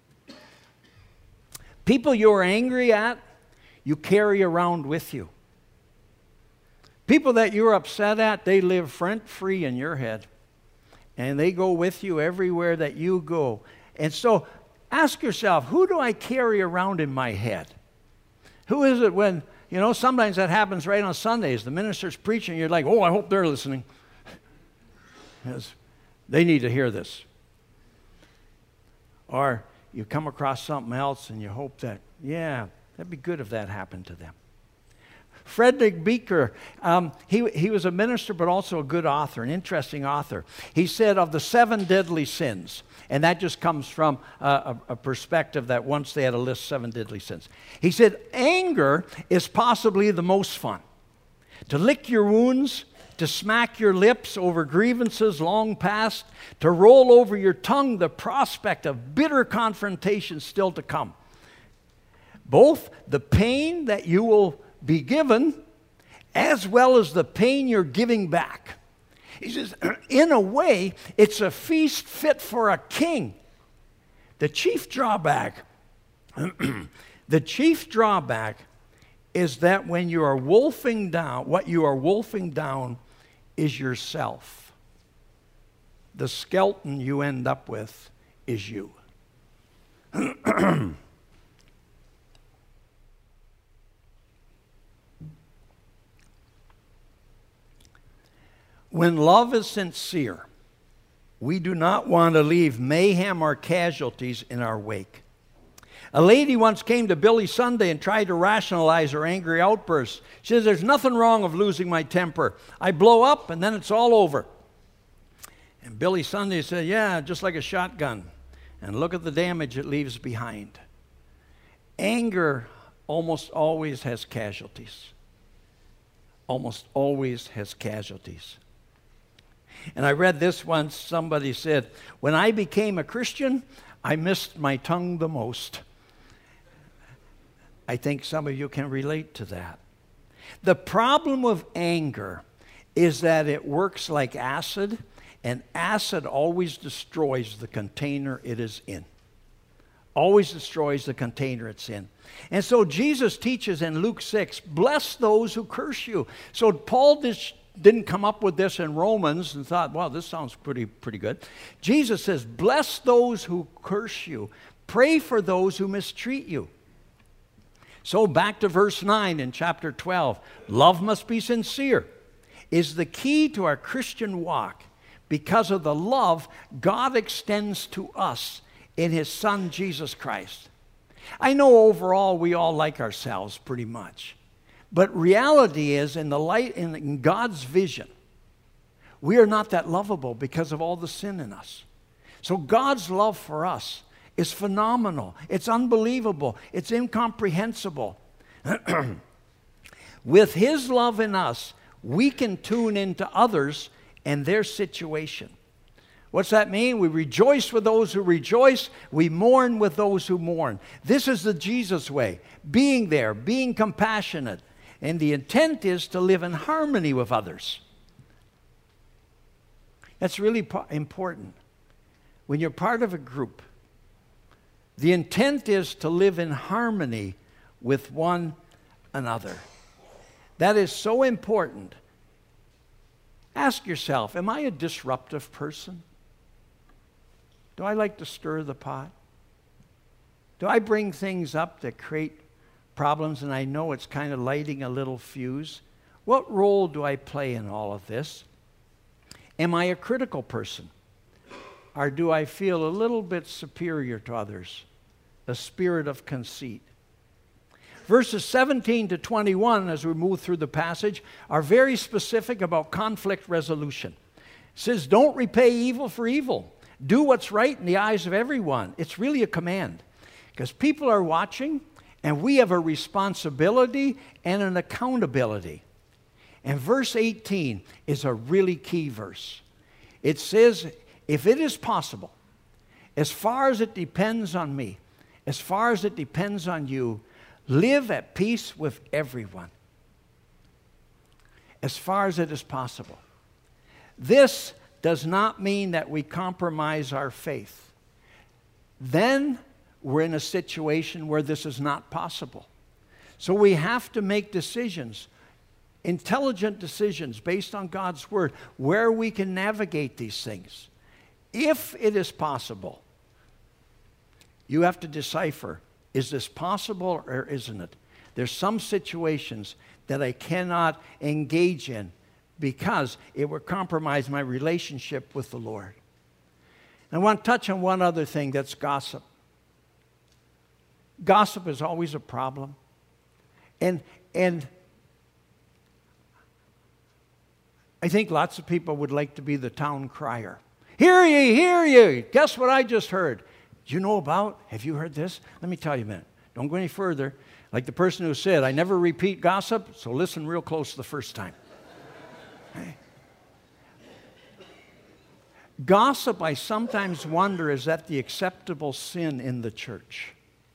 People you're angry at, you carry around with you. People that you're upset at, they live rent-free in your head. And they go with you everywhere that you go. And so ask yourself, who do I carry around in my head? Who is it when, you know, sometimes that happens right on Sundays. The minister's preaching, you're like, oh, I hope they're listening. Yes, they need to hear this. Or you come across something else and you hope that, yeah, that'd be good if that happened to them. Frederick Buechner, um, he, he was a minister but also a good author, an interesting author. He said of the seven deadly sins, and that just comes from uh, a, a perspective that once they had a list, seven deadly sins. He said, anger is possibly the most fun. To lick your wounds, to smack your lips over grievances long past, to roll over your tongue the prospect of bitter confrontation still to come. Both the pain that you will be given, as well as the pain you're giving back. He says, in a way, it's a feast fit for a king. The chief drawback, the chief drawback is that when you are wolfing down, what you are wolfing down is yourself. The skeleton you end up with is you. When love is sincere, we do not want to leave mayhem or casualties in our wake. A lady once came to Billy Sunday and tried to rationalize her angry outbursts. She says, there's nothing wrong with losing my temper. I blow up and then it's all over. And Billy Sunday said, yeah, just like a shotgun. And look at the damage it leaves behind. Anger almost always has casualties. Almost always has casualties. And I read this once. Somebody said, when I became a Christian, I missed my tongue the most. I think some of you can relate to that. The problem with anger is that it works like acid and acid always destroys the container it is in. Always destroys the container it's in. And so Jesus teaches in Luke six, bless those who curse you. So Paul dis- didn't come up with this in Romans and thought, wow, this sounds pretty, pretty good. Jesus says, bless those who curse you. Pray for those who mistreat you. So back to verse nine in chapter twelve. Love must be sincere is the key to our Christian walk because of the love God extends to us in His Son, Jesus Christ. I know overall we all like ourselves pretty much. But reality is, in the light, in God's vision, we are not that lovable because of all the sin in us. So God's love for us is phenomenal. It's unbelievable. It's incomprehensible. With His love in us, we can tune into others and their situation. What's that mean? We rejoice with those who rejoice. We mourn with those who mourn. This is the Jesus way. Being there, being compassionate. And the intent is to live in harmony with others. That's really po- important. When you're part of a group, the intent is to live in harmony with one another. That is so important. Ask yourself, am I a disruptive person? Do I like to stir the pot? Do I bring things up that create problems and I know it's kind of lighting a little fuse? What role do I play in all of this? Am I a critical person? Or do I feel a little bit superior to others? A spirit of conceit. Verses seventeen to twenty-one, as we move through the passage, are very specific about conflict resolution. It says, don't repay evil for evil. Do what's right in the eyes of everyone. It's really a command. Because people are watching, and we have a responsibility and an accountability. And verse eighteen is a really key verse. It says, if it is possible, as far as it depends on me, as far as it depends on you, live at peace with everyone. As far as it is possible. This does not mean that we compromise our faith. Then we're in a situation where this is not possible. So we have to make decisions, intelligent decisions based on God's Word, where we can navigate these things. If it is possible, you have to decipher, is this possible or isn't it? There's some situations that I cannot engage in because it would compromise my relationship with the Lord. I want to touch on one other thing, that's gossip. Gossip is always a problem. And, and I think lots of people would like to be the town crier. Hear ye, hear ye. Guess what I just heard? Do you know about? Have you heard this? Let me tell you a minute. Don't go any further. Like the person who said, I never repeat gossip, so listen real close the first time. Okay. Gossip, I sometimes wonder, is that the acceptable sin in the church?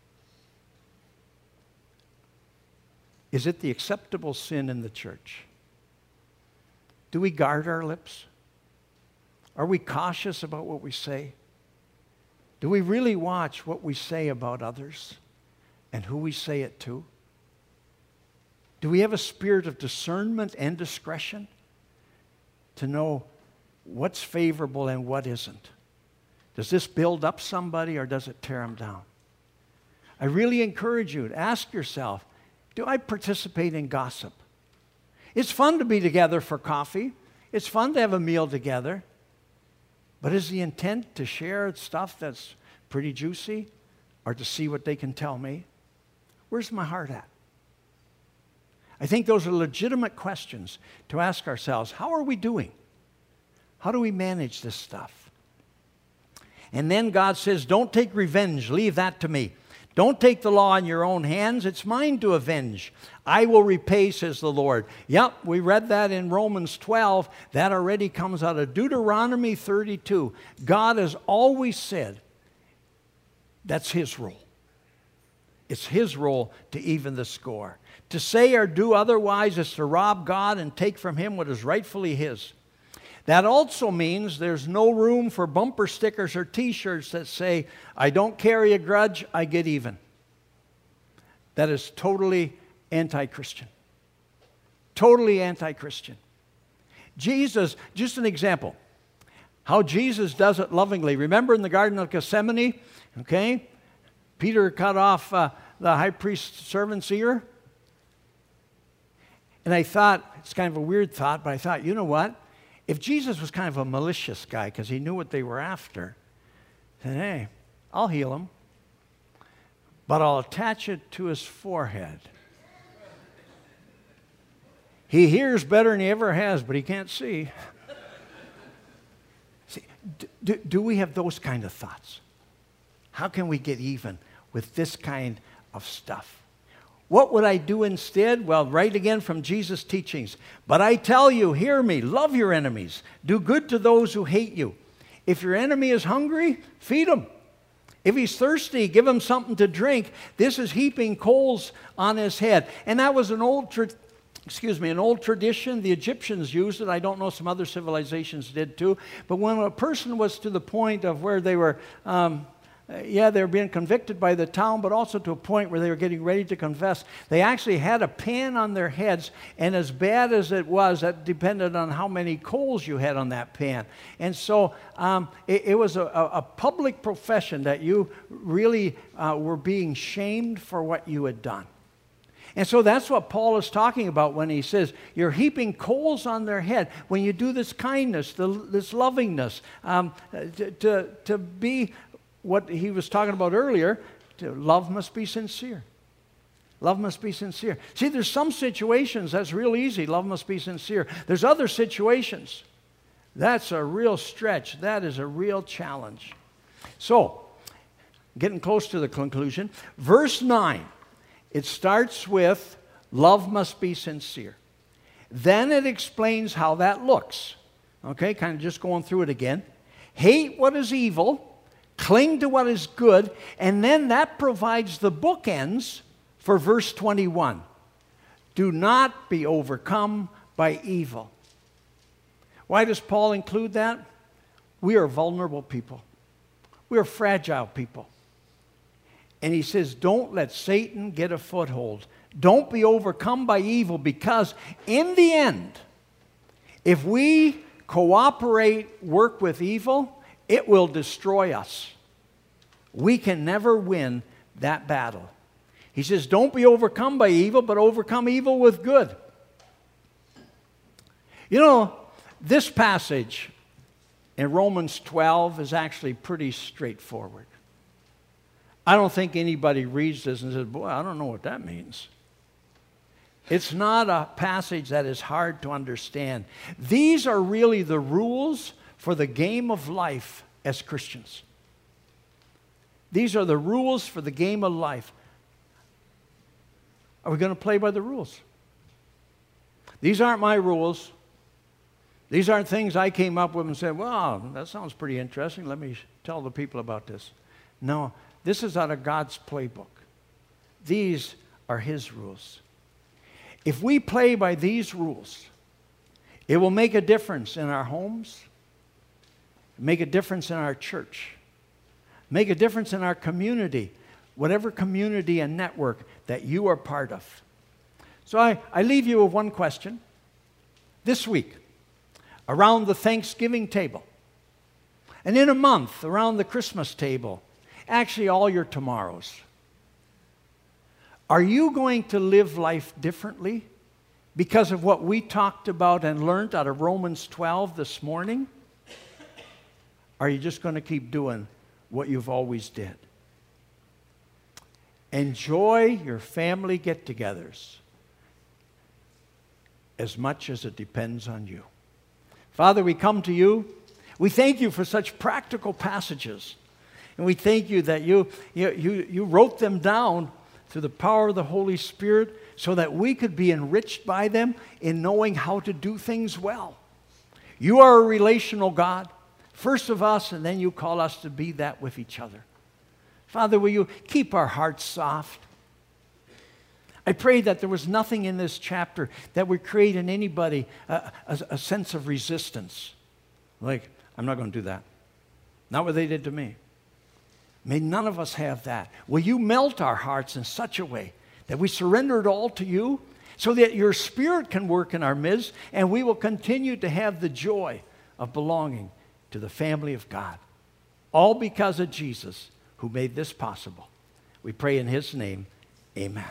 Is it the acceptable sin in the church? Do we guard our lips? Are we cautious about what we say? Do we really watch what we say about others and who we say it to? Do we have a spirit of discernment and discretion to know what's favorable and what isn't? Does this build up somebody or does it tear them down? I really encourage you to ask yourself, do I participate in gossip? It's fun to be together for coffee. It's fun to have a meal together. But is the intent to share stuff that's pretty juicy or to see what they can tell me? Where's my heart at? I think those are legitimate questions to ask ourselves. How are we doing? How do we manage this stuff? And then God says, don't take revenge. Leave that to me. Don't take the law in your own hands. It's mine to avenge. I will repay, says the Lord. Yep, we read that in Romans twelve. That already comes out of Deuteronomy thirty-two. God has always said that's His role. It's His role to even the score. To say or do otherwise is to rob God and take from Him what is rightfully His. That also means there's no room for bumper stickers or t-shirts that say, I don't carry a grudge, I get even. That is totally anti-Christian. Totally anti-Christian. Jesus, just an example, how Jesus does it lovingly. Remember in the Garden of Gethsemane, okay? Peter cut off uh, the high priest's servant's ear. And I thought, it's kind of a weird thought, but I thought, you know what? If Jesus was kind of a malicious guy because he knew what they were after, then hey, I'll heal him, but I'll attach it to his forehead. He hears better than he ever has, but he can't see. See, do, do we have those kind of thoughts? How can we get even with this kind of stuff? What would I do instead? Well, right again from Jesus' teachings. But I tell you, hear me, love your enemies. Do good to those who hate you. If your enemy is hungry, feed him. If he's thirsty, give him something to drink. This is heaping coals on his head. And that was an old, tra- excuse me, an old tradition. The Egyptians used it. I don't know, some other civilizations did too. But when a person was to the point of where they were... Um, Yeah, they were being convicted by the town, but also to a point where they were getting ready to confess. They actually had a pan on their heads, and as bad as it was, that depended on how many coals you had on that pan. And so um, it, it was a, a public profession that you really uh, were being shamed for what you had done. And so that's what Paul is talking about when he says, you're heaping coals on their head. When you do this kindness, the, this lovingness, um, to, to, to be... what he was talking about earlier, love must be sincere. Love must be sincere. See, there's some situations that's real easy. Love must be sincere. There's other situations. That's a real stretch. That is a real challenge. So, getting close to the conclusion, verse nine, it starts with, love must be sincere. Then it explains how that looks. Okay, kind of just going through it again. Hate what is evil. Cling to what is good, and then that provides the bookends for verse twenty-one. Do not be overcome by evil. Why does Paul include that? We are vulnerable people. We are fragile people. And he says, don't let Satan get a foothold. Don't be overcome by evil, because in the end, if we cooperate, work with evil, it will destroy us. We can never win that battle. He says, don't be overcome by evil, but overcome evil with good. You know, this passage in Romans twelve is actually pretty straightforward. I don't think anybody reads this and says, boy, I don't know what that means. It's not a passage that is hard to understand. These are really the rules for the game of life as Christians. These are the rules for the game of life. Are we going to play by the rules? These aren't my rules. These aren't things I came up with and said, wow, that sounds pretty interesting. Let me tell the people about this. No, this is out of God's playbook. These are His rules. If we play by these rules, it will make a difference in our homes, make a difference in our church, make a difference in our community, whatever community and network that you are part of. So I, I leave you with one question. This week, around the Thanksgiving table, and in a month, around the Christmas table, actually all your tomorrows, are you going to live life differently because of what we talked about and learned out of Romans twelve this morning? Or are you just going to keep doing what you've always did? Enjoy your family get-togethers as much as it depends on you. Father, we come to you. We thank you for such practical passages. And we thank you that you, you, you, you wrote them down through the power of the Holy Spirit so that we could be enriched by them in knowing how to do things well. You are a relational God, first of us, and then you call us to be that with each other. Father, will you keep our hearts soft? I pray that there was nothing in this chapter that would create in anybody a, a, a sense of resistance. Like, I'm not going to do that. Not what they did to me. May none of us have that. Will you melt our hearts in such a way that we surrender it all to you so that your Spirit can work in our midst and we will continue to have the joy of belonging to the family of God. All because of Jesus who made this possible. We pray in His name, amen.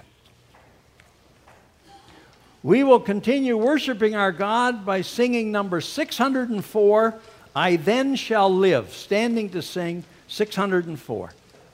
We will continue worshiping our God by singing number six hundred four, I Then Shall Live. Standing to sing six hundred four.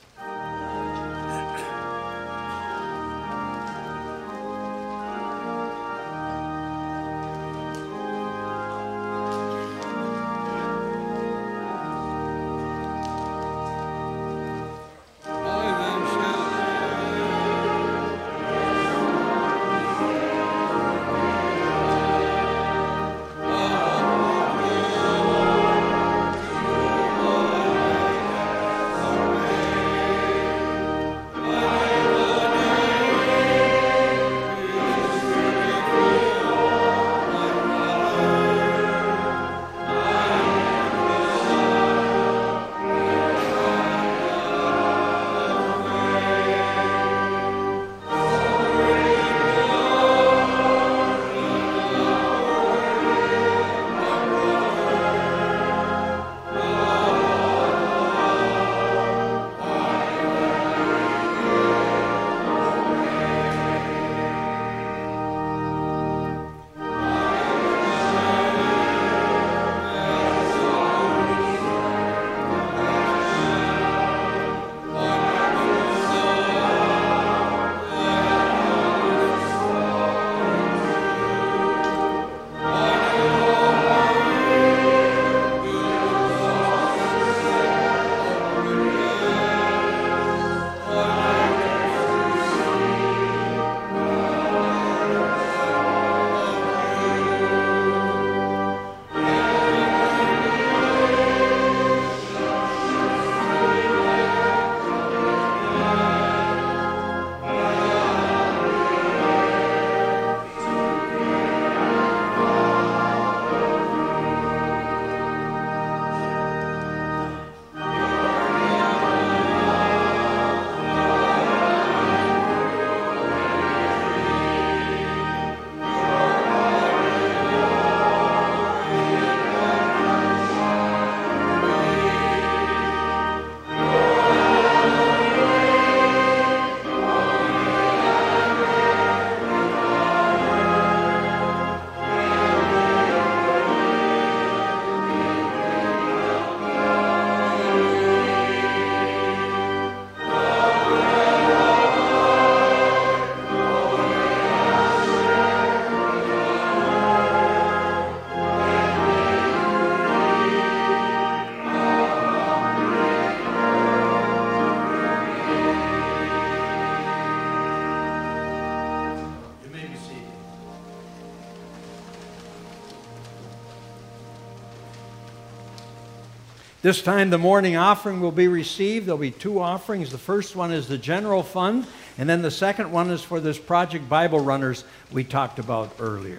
This time the morning offering will be received. There'll be two offerings. The first one is the general fund, and then the second one is for this Project Bible Runners we talked about earlier.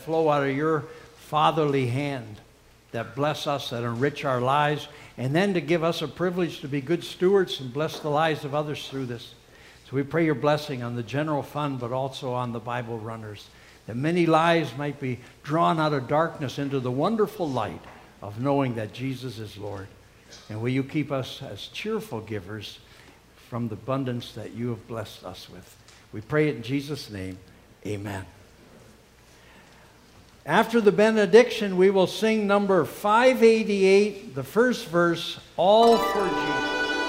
flow out of your fatherly hand, that bless us, that enrich our lives, and then to give us a privilege to be good stewards and bless the lives of others through this. So we pray your blessing on the general fund, but also on the Bible runners, that many lives might be drawn out of darkness into the wonderful light of knowing that Jesus is Lord. And will you keep us as cheerful givers from the abundance that you have blessed us with. We pray it in Jesus' name. Amen. After the benediction, we will sing number five eighty-eight, the first verse, All for Jesus.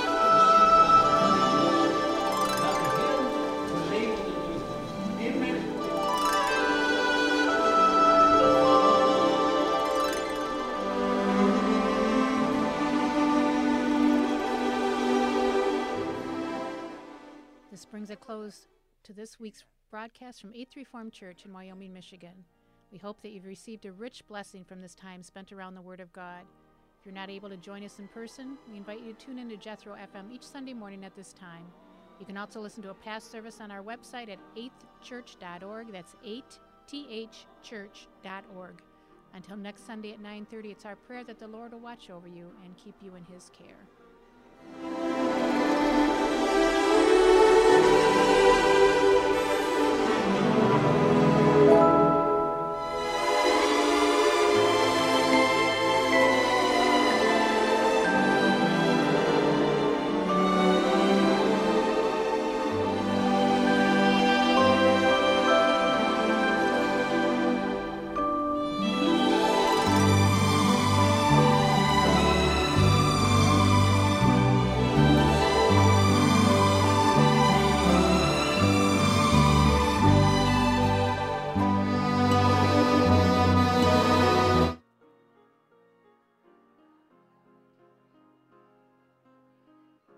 This brings a close to this week's broadcast from Eighth Reformed Church in Wyoming, Michigan. We hope that you've received a rich blessing from this time spent around the Word of God. If you're not able to join us in person, we invite you to tune in to Jethro F M each Sunday morning at this time. You can also listen to a past service on our website at eighth church dot org. That's eight t h church dot org. Until next Sunday at nine thirty, it's our prayer that the Lord will watch over you and keep you in His care.